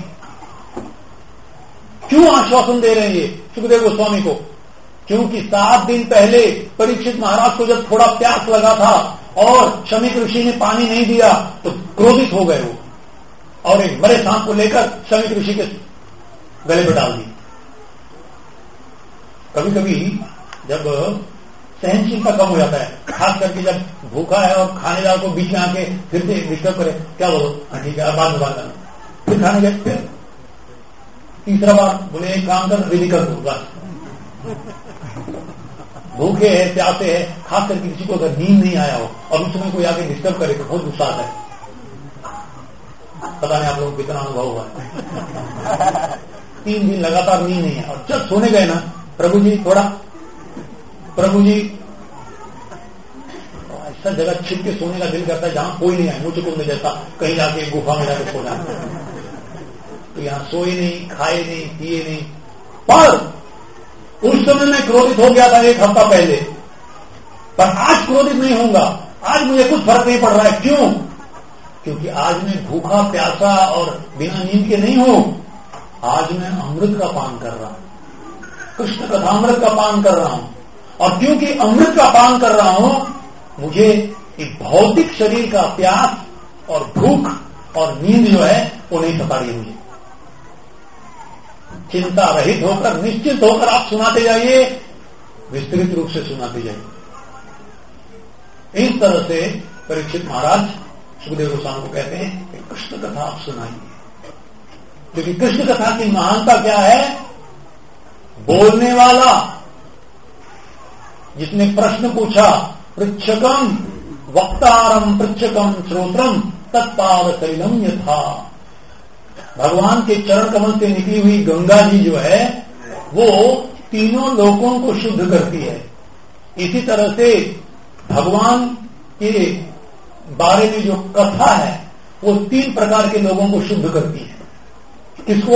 क्यों आश्वासन दे रहे हैं ये सुखदेव गोस्वामी को? क्योंकि सात दिन पहले परीक्षित महाराज को जब थोड़ा प्यास लगा था और शमीक ऋषि ने पानी नहीं दिया तो क्रोधित हो गए वो, और एक मरे सांप को लेकर शमीक ऋषि के गले पर डाल दी। कभी कभी जब सहनशीलता कम हो जाता है, खास करके जब भूखा है और खाने जाओ तो बीच में आके फिर से डिस्टर्ब करे, क्या बोलो, ठीक है बाद में बात करना, फिर खाने गए, फिर तीसरा बार बोले एक काम कर, विधि कर दो बस। भूखे है, प्यासे है, खास करके किसी को अगर नींद नहीं आया हो और उस समय कोई आके डिस्टर्ब करे तो बहुत गुस्सा आता है। पता नहीं आप लोगों को कितना अनुभव हुआ है। तीन दिन लगातार नींद नहीं है और जब सोने गए ना, प्रभु जी थोड़ा, प्रभु जी, ऐसा जगह छिप के सोने का दिल करता है जहां कोई नहीं है, मुझे को जैसा कहीं जाके गुफा में जाके सो जाए। तो यहां सोए नहीं, खाए नहीं, पिए नहीं। पर उस समय मैं क्रोधित हो गया था एक हफ्ता पहले, पर आज क्रोधित नहीं होऊंगा। आज मुझे कुछ फर्क नहीं पड़ रहा है। क्यों? क्योंकि आज मैं भूखा प्यासा और बिना नींद के नहीं हूं। आज मैं अमृत का पान कर रहा हूं, कृष्ण कथामृत का पान कर रहा हूं। और क्योंकि अमृत का पान कर रहा हूं, मुझे एक भौतिक शरीर का प्यास और भूख और नींद जो है वो नहीं सता रही। मुझे चिंता रहित होकर, निश्चित होकर आप सुनाते जाइए, विस्तृत रूप से सुनाते जाइए। इस तरह से परीक्षित महाराज सुखदेव गोस्वामी को कहते हैं कि कृष्ण कथा आप सुनाइए। क्योंकि कृष्ण कथा की महानता क्या है? बोलने वाला जिसने प्रश्न पूछा, पृच्छकम वक्तारम पृच्छकम श्रोत्रम तत्पाद शैलम यथा। भगवान के चरण कमल से निकली हुई गंगा जी जो है वो तीनों लोकों को शुद्ध करती है। इसी तरह से भगवान के बारे में जो कथा है वो तीन प्रकार के लोगों को शुद्ध करती है। किसको?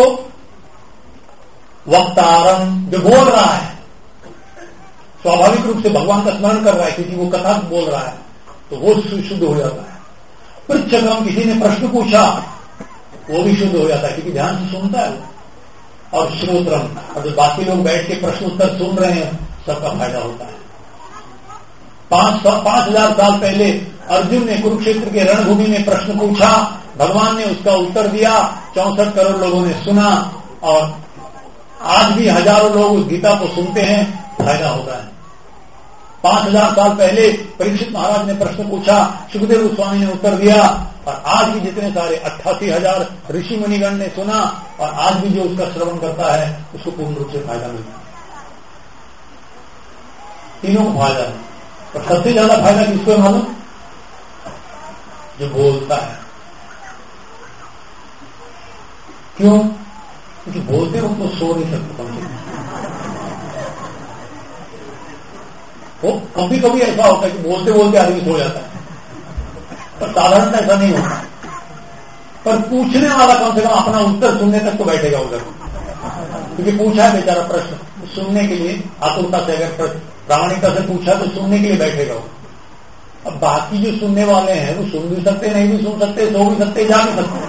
वक्तारम, जो बोल रहा है, स्वाभाविक रूप से भगवान का स्मरण कर रहा है क्योंकि वो कथा बोल रहा है, तो वो शुद्ध हो जाता है। पृच्छकम, किसी ने प्रश्न पूछा, वो भी शुद्ध हो जाता है क्योंकि ध्यान से सुनता है। और श्रोत्रम, और जो बाकी लोग बैठ के प्रश्न उत्तर सुन रहे हैं, सबका फायदा होता है। पांच पांच हजार साल पहले अर्जुन ने कुरुक्षेत्र के रणभूमि में प्रश्न पूछा, भगवान ने उसका उत्तर दिया, चौसठ करोड़ लोगों ने सुना, और आज भी हजारों लोग उस गीता को सुनते हैं, फायदा होता है। पांच हजार साल पहले परीक्षित महाराज ने प्रश्न पूछा, सुखदेव गोस्वामी ने उत्तर दिया, और आज भी जितने सारे अट्ठासी हजार ऋषि मुनिगण ने सुना, और आज भी जो उसका श्रवण करता है उसको पूर्ण रूप से फायदा मिलता है। तीनों को फायदा है, और सबसे ज्यादा फायदा किसको है मालूम? जो बोलता है। क्यों? क्योंकि बोलते वक्त तो सो नहीं सकते। वो कभी कभी ऐसा होता है कि बोलते बोलते आदमी सो जाता है, पर साधारण ऐसा नहीं होता। पर पूछने वाला कम से कम अपना उत्तर सुनने तक तो बैठेगा उधर, क्योंकि पूछा है बेचारा प्रश्न, सुनने के लिए आतुरता से, अगर प्रामाणिकता से पूछा तो सुनने के लिए बैठेगा वो। अब बाकी जो सुनने वाले हैं वो सुन भी सकते, नहीं भी सुन सकते, सो भी सकते, जा भी सकते।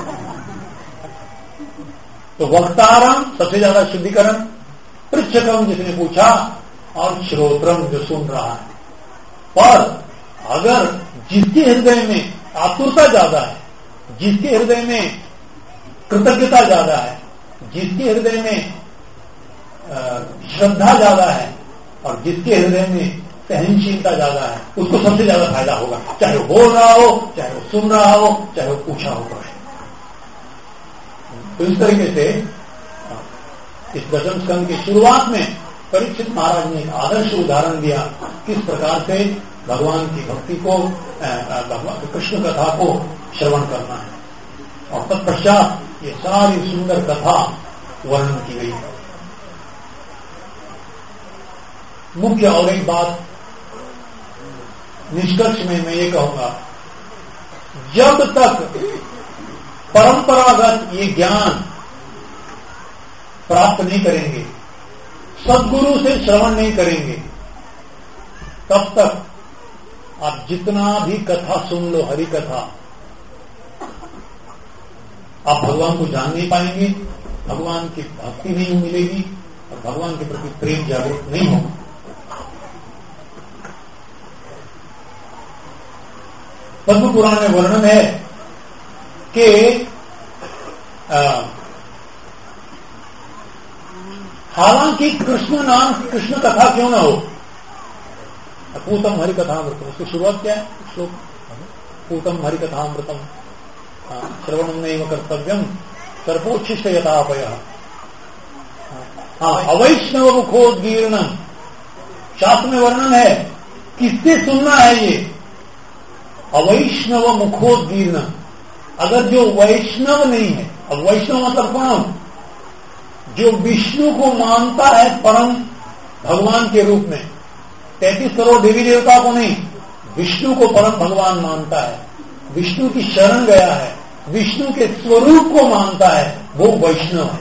तो वक्तारम सबसे ज्यादा शुद्धिकरण, पृच्छकम जिसने पूछा, और श्रोत्रम जो सुन रहा है। पर अगर जिसके हृदय में आतुरता ज्यादा है, जिसके हृदय में कृतज्ञता ज्यादा है, जिसके हृदय में श्रद्धा ज्यादा है, और जिसके हृदय में सहनशीलता ज्यादा है, उसको सबसे ज्यादा फायदा होगा, चाहे वो बोल रहा हो, चाहे वो सुन रहा हो, चाहे वो पूछा हो प्रश्न। तो इस तरीके से इस दशम स्कंद की शुरुआत में परीक्षित महाराज ने एक आदर्श उदाहरण दिया, किस प्रकार से भगवान की भक्ति को, भगवान कृष्ण कथा को श्रवण करना है। और तत्पश्चात ये सारी सुंदर कथा वर्णन की गई। मुख्य और एक बात निष्कर्ष में मैं ये कहूंगा, जब तक परंपरागत ये ज्ञान प्राप्त नहीं करेंगे, सद्गुरु से श्रवण नहीं करेंगे, तब तक आप जितना भी कथा सुन लो, हरि कथा, आप भगवान को जान नहीं पाएंगे, भगवान की भक्ति नहीं मिलेगी, और भगवान के प्रति प्रेम जागृत नहीं होगा। पद्म पुराण में वर्णन है कि हालांकि कृष्ण नाम कृष्ण कथा क्यों ना हो, पूतम हरि कथामृतम, उसकी शुरुआत क्या है श्लोक, पूतम हरि कथामृतम श्रवणम नैव कर्तव्यम सर्वोच्छिष्ट यथापयः। हाँ, अवैष्णव मुखोद्गीर्णम, शास्त्र में वर्णन है किससे सुनना है ये, अवैष्णव मुखोद्गीर्ण। अगर जो वैष्णव नहीं है, अब वैष्णव मतलब कौन, जो विष्णु को मानता है परम भगवान के रूप में, तैंतीस करोड़ देवी देवता को नहीं, विष्णु को परम भगवान मानता है, विष्णु की शरण गया है, विष्णु के स्वरूप को मानता है, वो वैष्णव है।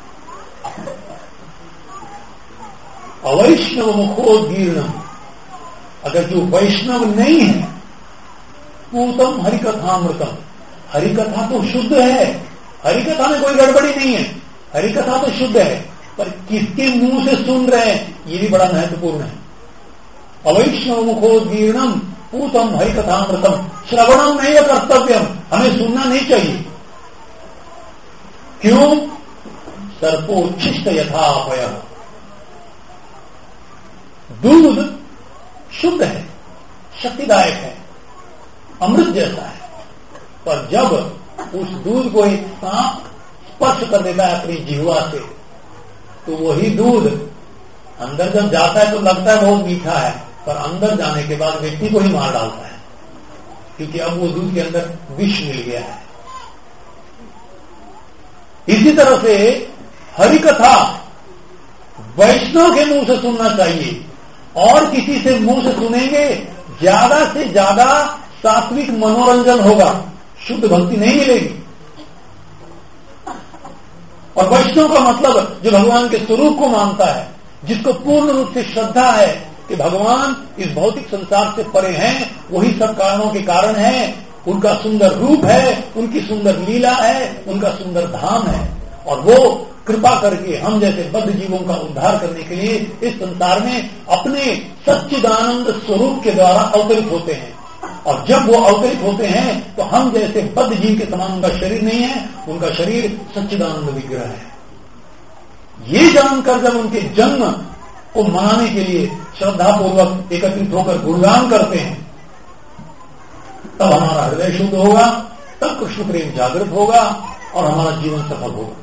अवैष्णव मुखोद्गीर्ण, अगर जो वैष्णव नहीं है, पूतम हरिकथामृतम, हरिकथा तो शुद्ध है, हरिकथा में कोई गड़बड़ी नहीं है, हरिकथा तो शुद्ध है, पर किसके मुंह से सुन रहे हैं ये भी बड़ा महत्वपूर्ण है। अवैष्णव मुखोद्गीर्णम पूतम हरिकथामृतम श्रवणम नहीं कर्तव्यम, हमें सुनना नहीं चाहिए। क्यों? सर्पोच्छिष्ट यथापय, दूध शुद्ध है, शक्तिदायक है, अमृत जैसा है, पर जब उस दूध को एक सांप स्पर्श कर देता है अपनी जिह्वा से, तो वही दूध अंदर जब जाता है तो लगता है बहुत मीठा है, पर अंदर जाने के बाद व्यक्ति को ही मार डालता है, क्योंकि अब वो दूध के अंदर विष मिल गया है। इसी तरह से हरिकथा वैष्णव के मुंह से सुनना चाहिए, और किसी से मुंह से सुनेंगे ज्यादा से ज्यादा सात्विक मनोरंजन होगा, शुद्ध भक्ति नहीं मिलेगी। और वैष्णव का मतलब जो भगवान के स्वरूप को मानता है, जिसको पूर्ण रूप से श्रद्धा है कि भगवान इस भौतिक संसार से परे हैं, वही सब कारणों के कारण है, उनका सुंदर रूप है, उनकी सुंदर लीला है, उनका सुंदर धाम है, और वो कृपा करके हम जैसे बद्ध जीवों का उद्धार करने के लिए इस संसार में अपने सच्चिदानंद स्वरूप के द्वारा अवतरित होते हैं। और जब वो अवतरित होते हैं तो हम जैसे बद्ध जीव के समान उनका शरीर नहीं है, उनका शरीर सच्चिदानंद विग्रह है। ये जानकर जब उनके जन्म को मनाने के लिए श्रद्धापूर्वक एकत्रित होकर गुणगान करते हैं, तब हमारा हृदय शुद्ध होगा, तब कृष्ण प्रेम जागृत होगा और हमारा जीवन सफल होगा।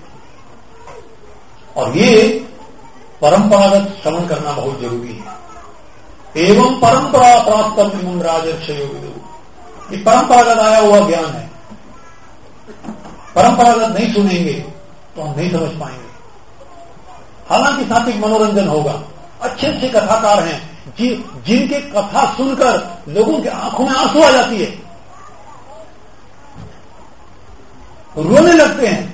और ये परंपरागत श्रवण करना बहुत जरूरी है। एवं परंपरा प्राप्त राजर्षयो विदु, ये परंपरागत आया हुआ ज्ञान है, परंपरागत नहीं सुनेंगे तो हम नहीं समझ पाएंगे। हालांकि सात्विक मनोरंजन होगा, अच्छे अच्छे कथाकार हैं जि, जिनके कथा सुनकर लोगों के आंखों में आंसू आ जाती है, रोने लगते हैं।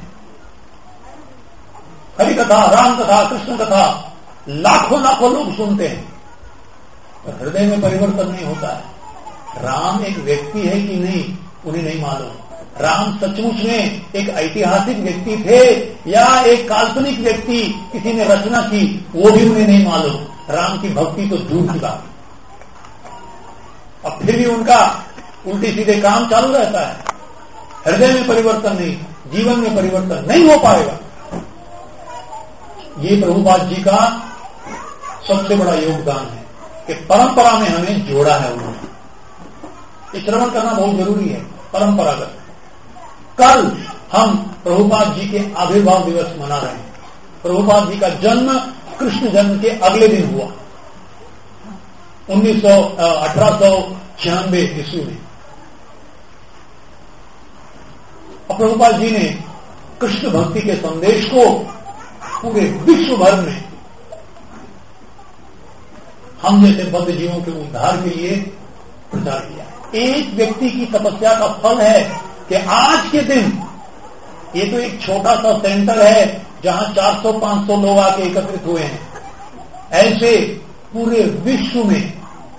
हरि कथा, राम कथा, कृष्ण कथा लाखों लाखों लोग सुनते हैं, पर हृदय में परिवर्तन नहीं होता है। राम एक व्यक्ति है कि नहीं, उन्हें नहीं मालूम। राम सचमुच में एक ऐतिहासिक व्यक्ति थे या एक काल्पनिक व्यक्ति किसी ने रचना की, वो भी उन्हें नहीं मालूम। राम की भक्ति तो दूर की बात। अब फिर भी उनका उल्टी सीधे काम चालू रहता है, हृदय में परिवर्तन नहीं, जीवन में परिवर्तन नहीं हो पाएगा। ये प्रभुपाद जी का सबसे बड़ा योगदान है कि परंपरा में हमें जोड़ा है उन्होंने। ये श्रवण करना बहुत जरूरी है, परंपरागत। कल हम प्रभुपाद जी के आविर्भाव दिवस मना रहे हैं। प्रभुपाद जी का जन्म कृष्ण जन्म के अगले दिन हुआ, उन्नीस सौ अठारह सौ छियानवे ईस्वी में। प्रभुपाद जी ने कृष्ण भक्ति के संदेश को पूरे विश्व भर में हम जैसे बद्ध जीवों के उद्धार के लिए प्रचार किया। एक व्यक्ति की तपस्या का फल है कि आज के दिन, ये तो एक छोटा सा सेंटर है जहां चार सौ पांच सौ लोग आके एकत्रित हुए हैं, ऐसे पूरे विश्व में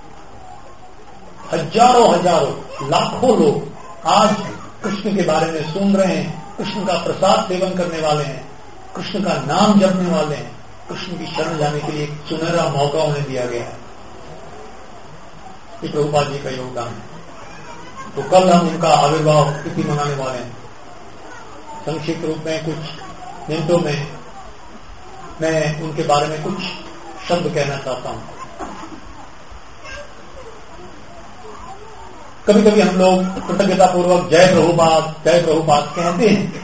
हजारों हजारों लाखों लोग आज कृष्ण के बारे में सुन रहे हैं, कृष्ण का प्रसाद सेवन करने वाले हैं, कृष्ण का नाम जपने वाले हैं। कृष्ण की शरण जाने के लिए एक सुनहरा मौका उन्हें दिया गया है। ये प्रभुपाद जी का योगदान है। तो कल हम उनका आविर्भाव तिथि मनाने वाले हैं। संक्षिप्त रूप में कुछ मिनटों में मैं उनके बारे में कुछ शब्द कहना चाहता हूं। कभी कभी हम लोग कृतज्ञता पूर्वक जय प्रभुपाद जय प्रभुपाद कहते हैं,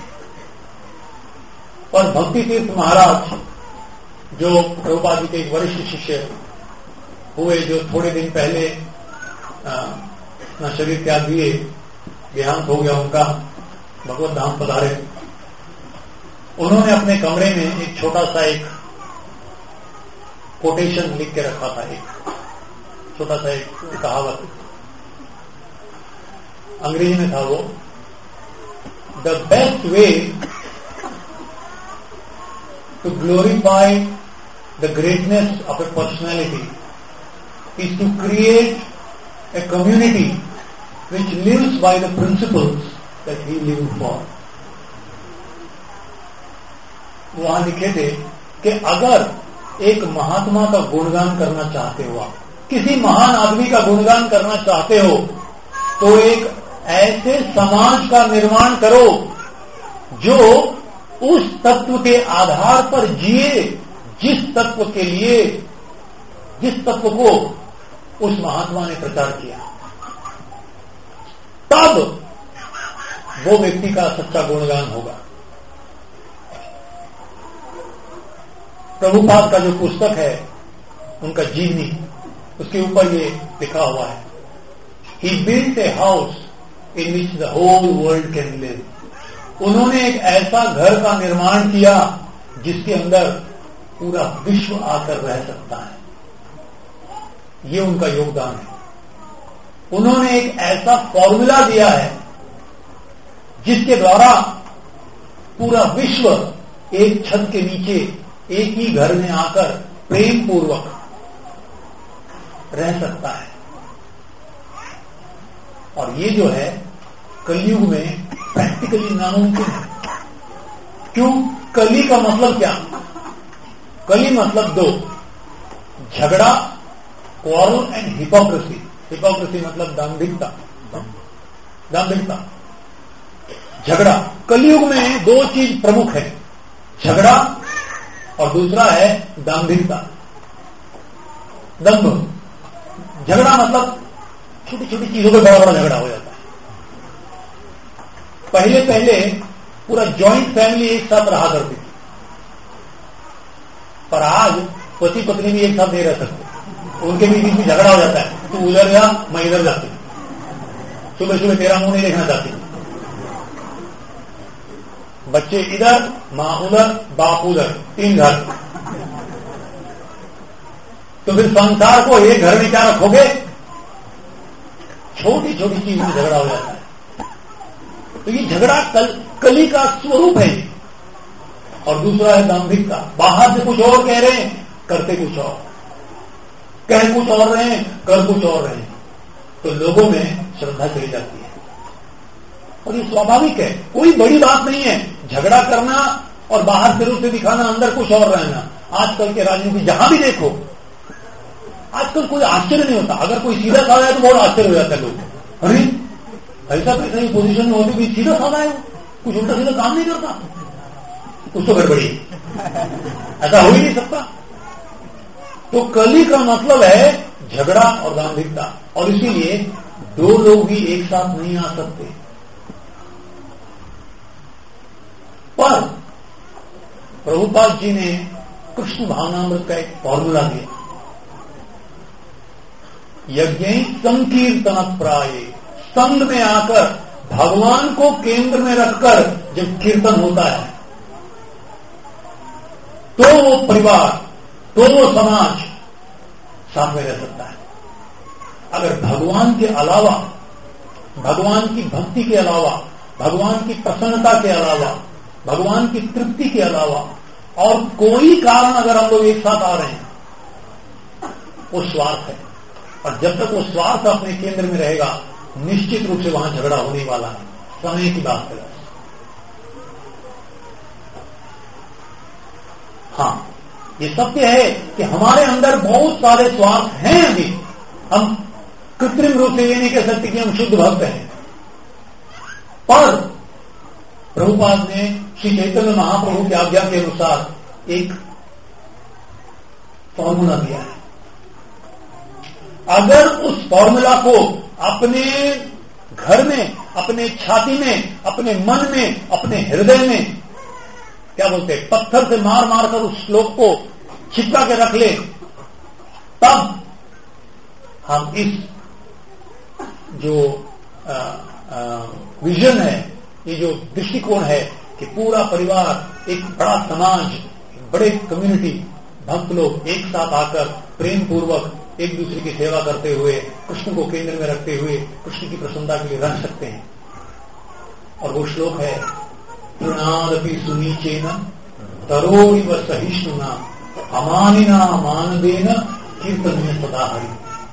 और भक्ति तीर्थ महाराज जो प्रभुपाद जी के एक वरिष्ठ शिष्य हुए, जो थोड़े दिन पहले अपना शरीर त्याग दिए, देहांत हो गया उनका, भगवत धाम पधारे, उन्होंने अपने कमरे में एक छोटा सा एक कोटेशन लिख के रखा था, एक छोटा सा एक कहावत, अंग्रेजी में था वो, the best way to glorify the greatness of a personality is to create a community which lives by the principles that he lived for. वहां लिखे थे कि अगर एक महात्मा का गुणगान करना चाहते हो, आप किसी महान आदमी का गुणगान करना चाहते हो, तो एक ऐसे समाज का निर्माण करो जो उस तत्व के आधार पर जिए जिस तत्व के लिए, जिस तत्व को उस महात्मा ने प्रचार किया। तब वो व्यक्ति का सच्चा गुणगान होगा। प्रभुपाद का जो पुस्तक है, उनका जीवनी, उसके ऊपर ये लिखा हुआ है, he built a house in which the whole world can live. उन्होंने एक ऐसा घर का निर्माण किया जिसके अंदर पूरा विश्व आकर रह सकता है। ये उनका योगदान है। उन्होंने एक ऐसा फॉर्मूला दिया है जिसके द्वारा पूरा विश्व एक छत के नीचे एक ही घर में आकर प्रेम पूर्वक रह सकता है। और ये जो है कलयुग में प्रैक्टिकली नामुमकिन है। क्यों? कली का मतलब क्या? कली मतलब दो, झगड़ा, क्वारल एंड हिपोक्रेसी। हिपोक्रेसी मतलब दांभिकता, दांभिकता, झगड़ा। कलयुग में दो चीज प्रमुख है, झगड़ा और दूसरा है दांभिकता, दंभ। झगड़ा मतलब छोटी छोटी चीजों पे बड़ा बड़ा झगड़ा हो जाता है। पहले पहले पूरा जॉइंट फैमिली एक साथ रहा करती थी, पर आज पति पत्नी भी एक साथ नहीं रह सकते, उनके भी बीच में झगड़ा हो जाता है। तू उधर जा, मैं इधर जाती, सुबह सुबह तेरा मुंह नहीं देखना चाहती, बच्चे इधर, मां उधर, बाप उधर, तीन घर। तो फिर संसार को एक घर में क्या रखोगे? छोटी छोटी चीज में झगड़ा हो जाता है। तो ये झगड़ा कल, कली का स्वरूप है। और दूसरा है दाम्भिकता, बाहर से कुछ और कह रहे हैं, करते कुछ और, कह कुछ और रहे हैं, कर कुछ और रहे हैं, तो लोगों में श्रद्धा चली जाती है। और ये स्वाभाविक है, कोई बड़ी बात नहीं है झगड़ा करना और बाहर सिरों से दिखाना, अंदर कुछ और रहना। आजकल के राजनीति जहां भी देखो, आजकल कोई आश्चर्य नहीं होता। अगर कोई सीधा साधा है तो बहुत आश्चर्य हो जाता है लोग, अरे ऐसा कैसा ही पोजीशन में होते भी सीधा साधा है, कुछ उल्टा सीधा काम नहीं करता, कुछ तो गड़बड़ी, ऐसा हो ही नहीं सकता। तो कली का मतलब है झगड़ा और दाम्भिकता, और इसीलिए दो लोग भी एक साथ नहीं आ सकते। पर प्रभुपाद जी ने कृष्ण भावनामृत का एक फॉर्मूला दिया, यज्ञ संकीर्तन प्राय, संग में आकर भगवान को केंद्र में रखकर जब कीर्तन होता है तो वो परिवार, तो वो समाज साथ में रह सकता है। अगर भगवान के अलावा, भगवान की भक्ति के अलावा, भगवान की प्रसन्नता के अलावा, भगवान की तृप्ति के अलावा और कोई कारण अगर हम लोग एक साथ आ रहे हैं, वो स्वार्थ है। और जब तक वो स्वार्थ अपने केंद्र में रहेगा, निश्चित रूप से वहां झगड़ा होने वाला है। समय की बात है। हाँ, ये सत्य है कि हमारे अंदर बहुत सारे स्वार्थ हैं। अभी हम कृत्रिम रूप से ये नहीं कह सकते कि हम शुद्ध भक्त हैं, पर प्रभुपाद ने श्री चैतन्य महाप्रभु की आज्ञा के अनुसार एक फॉर्मूला दिया है। अगर उस फॉर्मूला को अपने घर में, अपने छाती में, अपने मन में, अपने हृदय में, क्या बोलते हैं, पत्थर से मार मार कर उस श्लोक को छिपका के रख ले, तब हम इस जो आ, आ, विजन है, ये जो दृष्टिकोण है कि पूरा परिवार, एक बड़ा समाज, एक बड़े कम्युनिटी, भक्त लोग एक साथ आकर प्रेम पूर्वक एक दूसरे की सेवा करते हुए, कृष्ण को केंद्र में रखते हुए कृष्ण की प्रसन्नता के लिए रह सकते हैं। और वो श्लोक है, तृणादपि सुनीचेन तरोरिव सहिष्णुना अमानिना मानदेन कीर्तनीय सदा हरि।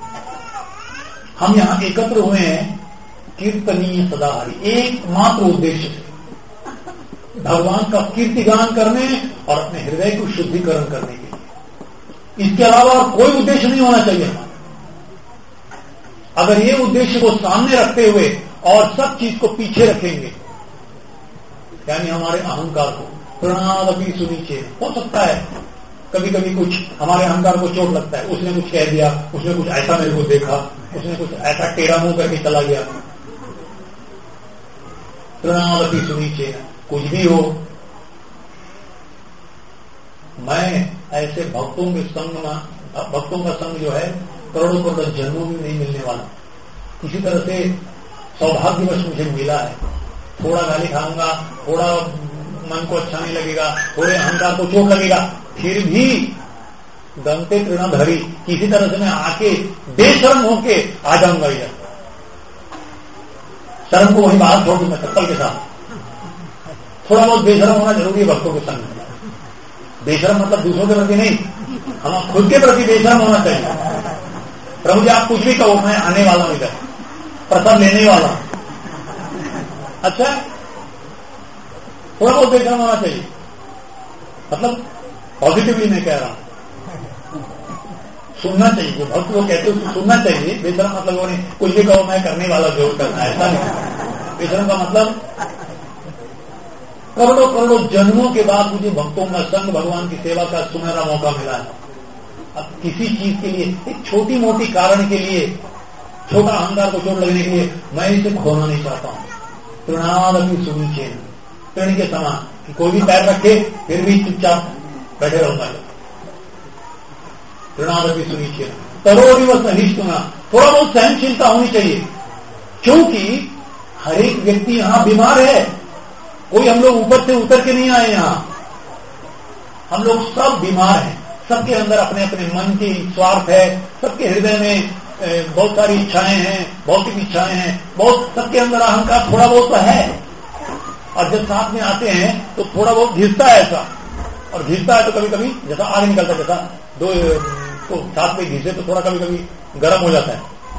हम यहां एकत्र हुए हैं कीर्तनीय सदा हरि, एकमात्र उद्देश्य से, भगवान का कीर्तिगान करने और अपने हृदय को शुद्धिकरण करने के लिए। इसके अलावा और कोई उद्देश्य नहीं होना चाहिए हमारा। अगर ये उद्देश्य को सामने रखते हुए और सब चीज को पीछे रखेंगे, यानी हमारे अहंकार को, प्रणादपि सुनीचे, हो सकता है कभी कभी कुछ हमारे अहंकार को चोट लगता है, उसने कुछ कह दिया, उसने कुछ ऐसा मेरे को देखा, उसने कुछ ऐसा टेढ़ा मुंह करके चला गया, प्रणादपि सुनीचे, कुछ भी हो। मैं ऐसे भक्तों के संग में, भक्तों का संग जो है करोड़ों करोड़ों जन्मों में नहीं मिलने वाला। किसी तरह से सौभाग्यवश मुझे मिला है, थोड़ा गाली खाऊंगा, थोड़ा मन को अच्छा नहीं लगेगा, थोड़े अहंकार को चोट लगेगा, फिर भी दंते तृणधरी, किसी तरह से मैं आके बेशर्म होके आ जाऊंगा इधर। शर्म को वहीं बाहर छोड़ दूंगा चप्पल के साथ। थोड़ा बहुत बेशर्म होना जरूरी है भक्तों के संग में। बेशर्म मतलब दूसरों के प्रति नहीं, हम खुद के प्रति बेशर्म होना चाहिए। प्रभु जी आप कुछ भी कहो, मैं आने वाला हूं इधर, प्रसाद लेने वाला हूं। अच्छा, थोड़ा बहुत बेशर्म होना चाहिए, मतलब पॉजिटिवली मैं कह रहा हूं, सुनना चाहिए। जो भक्त लोग कहते हैं उसको सुनना चाहिए। बेशर्म मतलब वो नहीं कुछ भी कहो मैं करने वाला जो करना है, ऐसा नहीं। बेशर्म का मतलब करोड़ों करोड़ों जन्मों के बाद मुझे भक्तों का संग, भगवान की सेवा का सुनहरा मौका मिला है। अब किसी चीज के लिए, एक छोटी मोटी कारण के लिए, छोटा अहंकार को चोट लगने के लिए मैं इसे खोना नहीं चाहता हूं। तृणादपि सुनीचे, तृण के समान कि कोई भी पैर रखे फिर भी चुपचाप बैठे रहूंगा। तृणादपि सुनीचे, तरोरिव सहिष्णुना, थोड़ा बहुत सहनशीलता होनी चाहिए, क्योंकि हर एक व्यक्ति यहां बीमार है। कोई हम लोग ऊपर से उतर के नहीं आए यहां, हम लोग सब बीमार हैं। सबके अंदर अपने अपने मन की स्वार्थ है, सबके हृदय में बहुत सारी इच्छाएं हैं, भौतिक इच्छाएं हैं, बहुत सबके अंदर अहंकार थोड़ा बहुत तो है। और जब साथ में आते हैं तो थोड़ा बहुत घिसता है ऐसा, और घिसता है तो कभी कभी जैसा आग निकलता है, जैसा दो तो साथ में घिसे तो थोड़ा कभी कभी गर्म हो जाता है,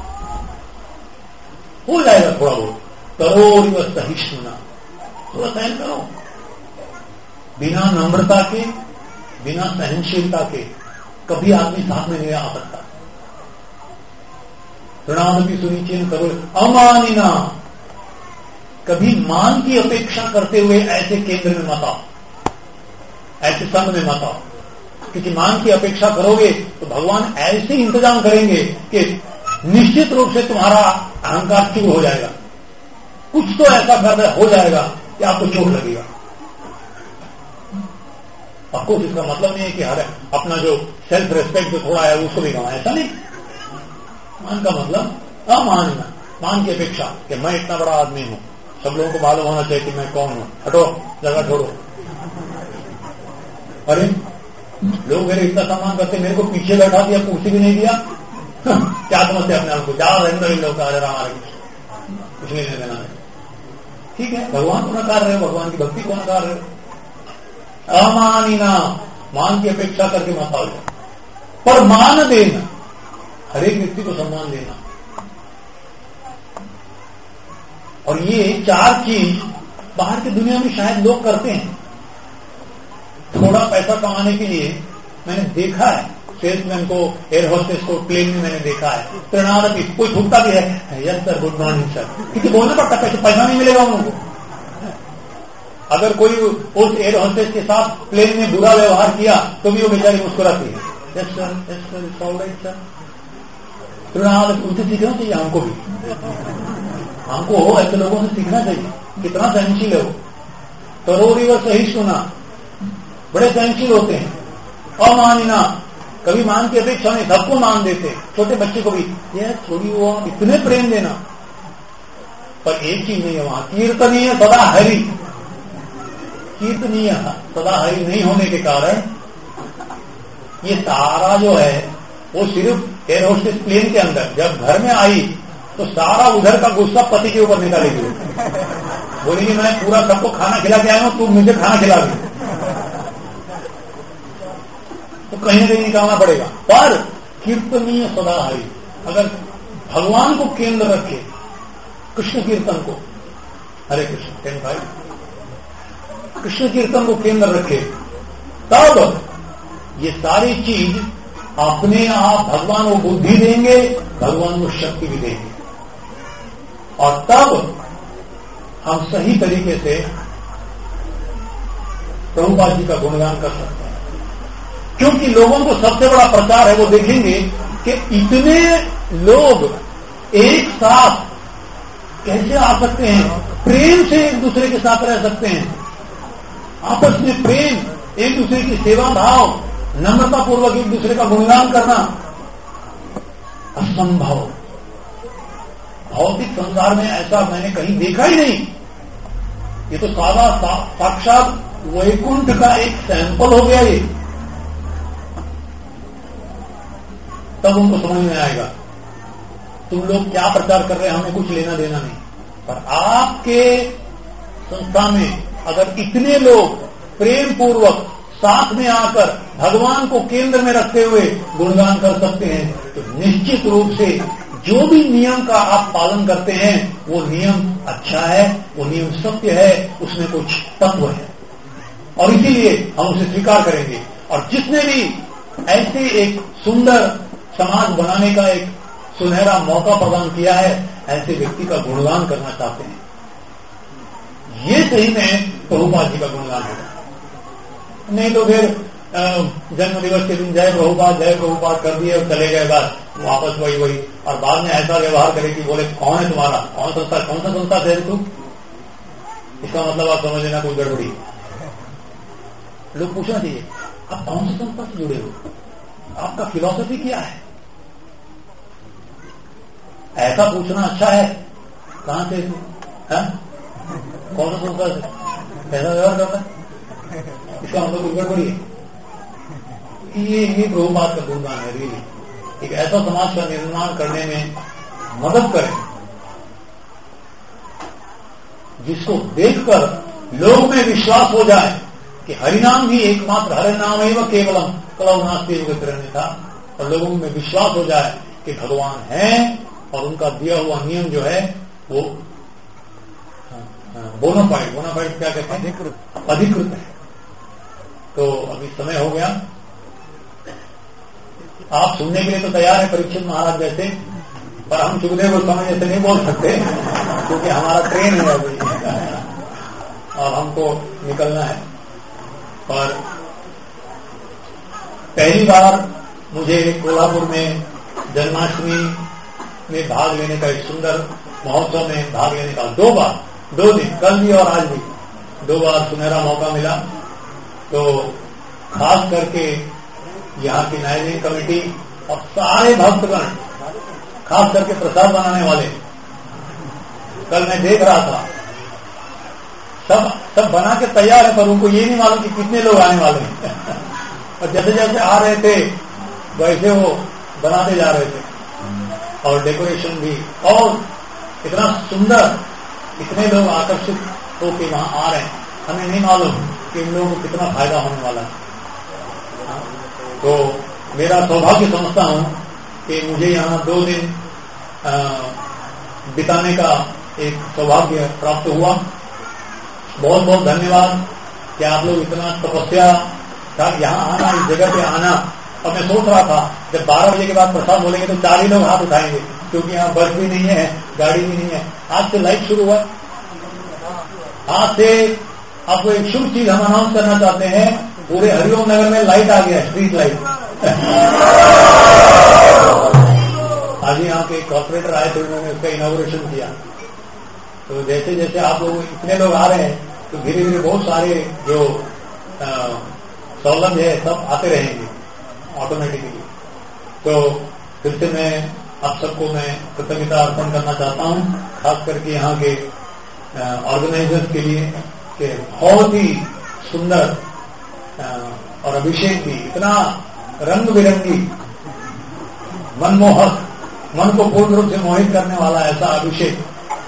हो जाएगा थोड़ा बहुत। करोड़ व सहिष्णुना, थोड़ा सहन करो। बिना नम्रता के, बिना सहनशीलता के कभी आदमी साथ में नहीं आ सकता। प्रणाम भी सुनिचिन करो अमानिना, कभी मान की अपेक्षा करते हुए ऐसे केंद्र में मत आओ, ऐसे संघ में मत आओ, क्योंकि मान की अपेक्षा करोगे तो भगवान ऐसे इंतजाम करेंगे कि निश्चित रूप से तुम्हारा अहंकार चूर हो जाएगा, कुछ तो ऐसा कर हो जाएगा कि आपको चोट लगेगा। आपको इसका मतलब नहीं है कि हर अपना जो सेल्फ रेस्पेक्ट जो थोड़ा है उसको भी गंवा, ऐसा नहीं। मान का मतलब अमानना, मान की अपेक्षा कि मैं इतना बड़ा आदमी हूं, सब लोगों को मालूम होना चाहिए कि मैं कौन हूं, हटो जगह छोड़ो। अरे लोग मेरे इतना सम्मान करते, मेरे को पीछे बैठा दिया, कुर्सी भी नहीं दिया, क्या समझते अपने आप को, जाओ रहने दो लोग हरे राम हरे कृष्ण, कुछ नहीं देना है। ठीक है, भगवान को नकार रहे हो, भगवान की भक्ति को नकार रहे हो। अमानिना, मान की अपेक्षा करके मत आओ, पर मान देना, हर एक व्यक्ति को सम्मान देना। और ये चार चीज बाहर की दुनिया में शायद लोग करते हैं। थोड़ा पैसा कमाने के लिए मैंने देखा है, सेल्समैन को, एयर होस्टेस को प्लेन में मैंने देखा है, प्रणाम कोई छूटता भी है, yes sir, good morning sir, क्योंकि बोलना पड़ता है, पैसा नहीं मिलेगा उनको। अगर कोई उस एयर होस्टेस के साथ प्लेन में बुरा व्यवहार किया तो भी वो बेचारी मुस्कुराती है, yes sir, yes sir, it's all right sir. प्रणाम, उनसे सीखना चाहिए हमको भी, हमको हो ऐसे लोगों से सीखना चाहिए, कितना सहनशील है वो। करोड़ी व सहिष्णुना, बड़े सहनशील होते हैं। अमानिना, कभी मान की अपेक्षा नहीं, सबको मान देते, छोटे बच्चे को भी ये थोड़ी वो इतने प्रेम देना। पर एक चीज नहीं है वहां, कीर्तनीय सदा हरि, कीर्तनीय सदा हरि नहीं होने के कारण ये सारा जो है वो सिर्फ एयर होस्टेस प्लेन के अंदर जब घर में आई तो सारा उधर का गुस्सा पति के ऊपर निकालेगी, बोलेगी मैं पूरा सबको खाना खिला के आया हूं, तू मुझे खाना खिला दे, तो कहीं ना कहीं निकालना पड़ेगा। पर कीर्तनीय सदा हरि, अगर भगवान को केंद्र रखे, कृष्ण कीर्तन को, हरे कृष्ण टेन फाइव, कृष्ण कीर्तन को केंद्र रखे, तब ये सारी चीज अपने आप भगवान को बुद्धि देंगे, भगवान को शक्ति भी देंगे, और तब हम सही तरीके से प्रभुपाद जी का गुणगान कर सकते हैं। क्योंकि लोगों को सबसे बड़ा प्रचार है, वो देखेंगे कि इतने लोग एक साथ कैसे आ सकते हैं, प्रेम से एक दूसरे के साथ रह सकते हैं, आपस में प्रेम, एक दूसरे की सेवा भाव, नम्रता पूर्वक एक दूसरे का गुणगान करना असंभव। भौतिक संसार में ऐसा मैंने कहीं देखा ही नहीं। ये तो सादा सा, साक्षात वैकुंठ का एक सैंपल हो गया ये। तब उनको समझ में आएगा तुम लोग क्या प्रचार कर रहे हैं, हमें कुछ लेना देना नहीं। पर आपके संस्था में अगर इतने लोग प्रेम पूर्वक साथ में आकर भगवान को केंद्र में रखते हुए गुणगान कर सकते हैं, तो निश्चित रूप से जो भी नियम का आप पालन करते हैं वो नियम अच्छा है, वो नियम सत्य है, उसमें कुछ तत्व है, और इसीलिए हम उसे स्वीकार करेंगे। और जिसने भी ऐसे एक सुंदर समाज बनाने का एक सुनहरा मौका प्रदान किया है, ऐसे व्यक्ति का गुणगान करना चाहते हैं, ये सही में प्रभुपाद जी का गुणगान होगा। नहीं तो फिर जन्म दिवस के दिन जय प्रभुपाद जय प्रभुपाद कर दिए और चले गए, बस वापस वही वही, और बाद में ऐसा व्यवहार करे कि बोले कौन है तुम्हारा, कौन संस्था, कौन सा संस्था है तू, इसका मतलब आप समझ लेना कोई गड़बड़ी। लोग पूछना चाहिए आप कौन सी संस्था से जुड़े हो, आपका फिलॉसफी क्या है, ऐसा पूछना अच्छा है। कहां से, कौन सा संस्था से ऐसा व्यवहार करता है, इसका मतलब कोई गड़बड़ी है। ये ये प्रभुपाद का गुणगान है, रियली एक ऐसा समाज का निर्माण करने में मदद करें जिसको देखकर लोग में विश्वास हो जाए कि हरिनाम ही एकमात्र, हरि नाम एवं केवलम कलौ नास्ति था, और लोगों में विश्वास हो जाए कि भगवान है और उनका दिया हुआ नियम जो है वो बोनाफाइड, बोनाफाइड क्या कहते हैं, अधिकृत अधिकृत है। तो अभी समय हो गया, आप सुनने के लिए तो तैयार है परीक्षित महाराज जैसे, पर हम सुखदेव गोस्वामी जैसे नहीं बोल सकते क्योंकि हमारा ट्रेन है अभी और हमको निकलना है। और पहली बार मुझे कोल्हापुर में जन्माष्टमी में भाग लेने का, एक सुंदर महोत्सव में भाग लेने का दो बार, दो दिन, कल भी और आज भी दो बार सुनहरा मौका मिला। तो खास करके यहाँ की नायजिंग कमेटी और सारे भक्तगण, खास करके प्रसाद बनाने वाले, कल मैं देख रहा था सब सब बना के तैयार है, पर उनको ये नहीं मालूम कि कितने लोग आने वाले हैं और जैसे जैसे आ रहे थे वैसे वो बनाते जा रहे थे, और डेकोरेशन भी, और इतना सुंदर, इतने लोग आकर्षित होकर वहां आ रहे हैं, हमें नहीं मालूम कि इन लोगों को कितना फायदा होने वाला है। तो मेरा सौभाग्य समझता हूं कि मुझे यहाँ दो दिन आ, बिताने का एक सौभाग्य प्राप्त हुआ। बहुत बहुत धन्यवाद कि आप लोग इतना तपस्या था यहाँ आना, इस जगह पे आना। और मैं सोच रहा था जब बारह बजे के बाद प्रसाद बोलेंगे तो चार ही लोग हाथ उठाएंगे, क्योंकि यहाँ बस भी नहीं है, गाड़ी भी नहीं है। आज से लाइट शुरू हुआ, आज से आपको एक शुभ चीज हम अनाउंस करना चाहते हैं, पूरे हरिओम नगर में लाइट आ गया, स्ट्रीट लाइट। आज यहाँ के कॉर्पोरेटर आए थे, उन्होंने उसका इनॉग्रेशन किया। तो जैसे जैसे आप लोग इतने लोग आ रहे हैं तो धीरे धीरे बहुत सारे जो सौलभ है सब आते रहेंगे ऑटोमेटिकली। तो फिर से मैं आप सबको मैं कृतज्ञता अर्पण करना चाहता हूँ, खास करके यहाँ के ऑर्गेनाइजर्स के लिए कि बहुत ही सुंदर और अभिषेक भी इतना रंग बिरंगी, मनमोहक, मन को पूर्ण रूप से मोहित करने वाला ऐसा अभिषेक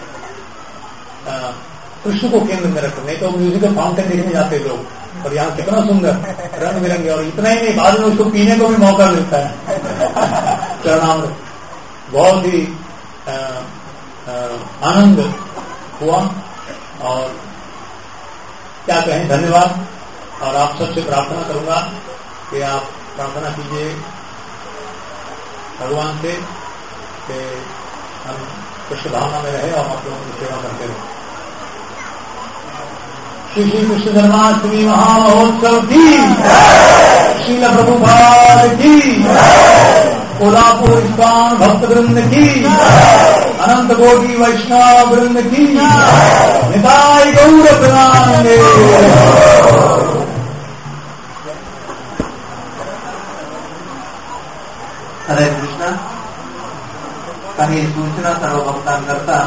कृष्ण को केंद्र में रखो। नहीं तो म्यूजिकल फाउंटेन देखने जाते लोग, और यहाँ कितना सुंदर रंग बिरंगे, और इतना ही नहीं बाद में उसको पीने को भी मौका मिलता है चरणामृत। बहुत ही आ, आ, आनंद हुआ, और क्या कहें, धन्यवाद। और आप सबसे प्रार्थना करूंगा कि आप प्रार्थना कीजिए भगवान से कि हम कृष्ण भावना में रहे और आप लोगों की सेवा करते रहे। श्री श्री कृष्ण जन्माष्टमी महामहोत्सव की, श्रील प्रभुपाद की, कोल्हापुर इस्कॉन भक्त वृंद की, अनंत कोटि वैष्णव वृंद की, निताय गौर प्रणाम। हरे कृष्ण। काही सूचना सर्व भक्तांकरता,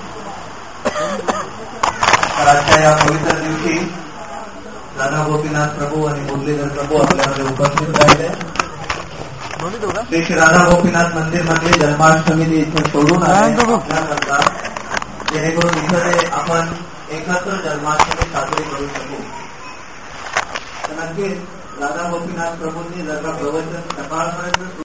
तर आजच्या या पवित्र दिवशी राधा गोपीनाथ प्रभू आणि मुरलीधर प्रभू आपल्यामध्ये उपस्थित राहिले। श्री श्री राधा गोपीनाथ मंदिर मध्ये जन्माष्टमी इथे सोडून आपल्याकरता, जेणेकरून इथे आपण एकत्र जन्माष्टमी साजरी करू शकू। तर नक्कीच राधा गोपीनाथ प्रभूंनी जर का प्रवचन सकाळपर्यंत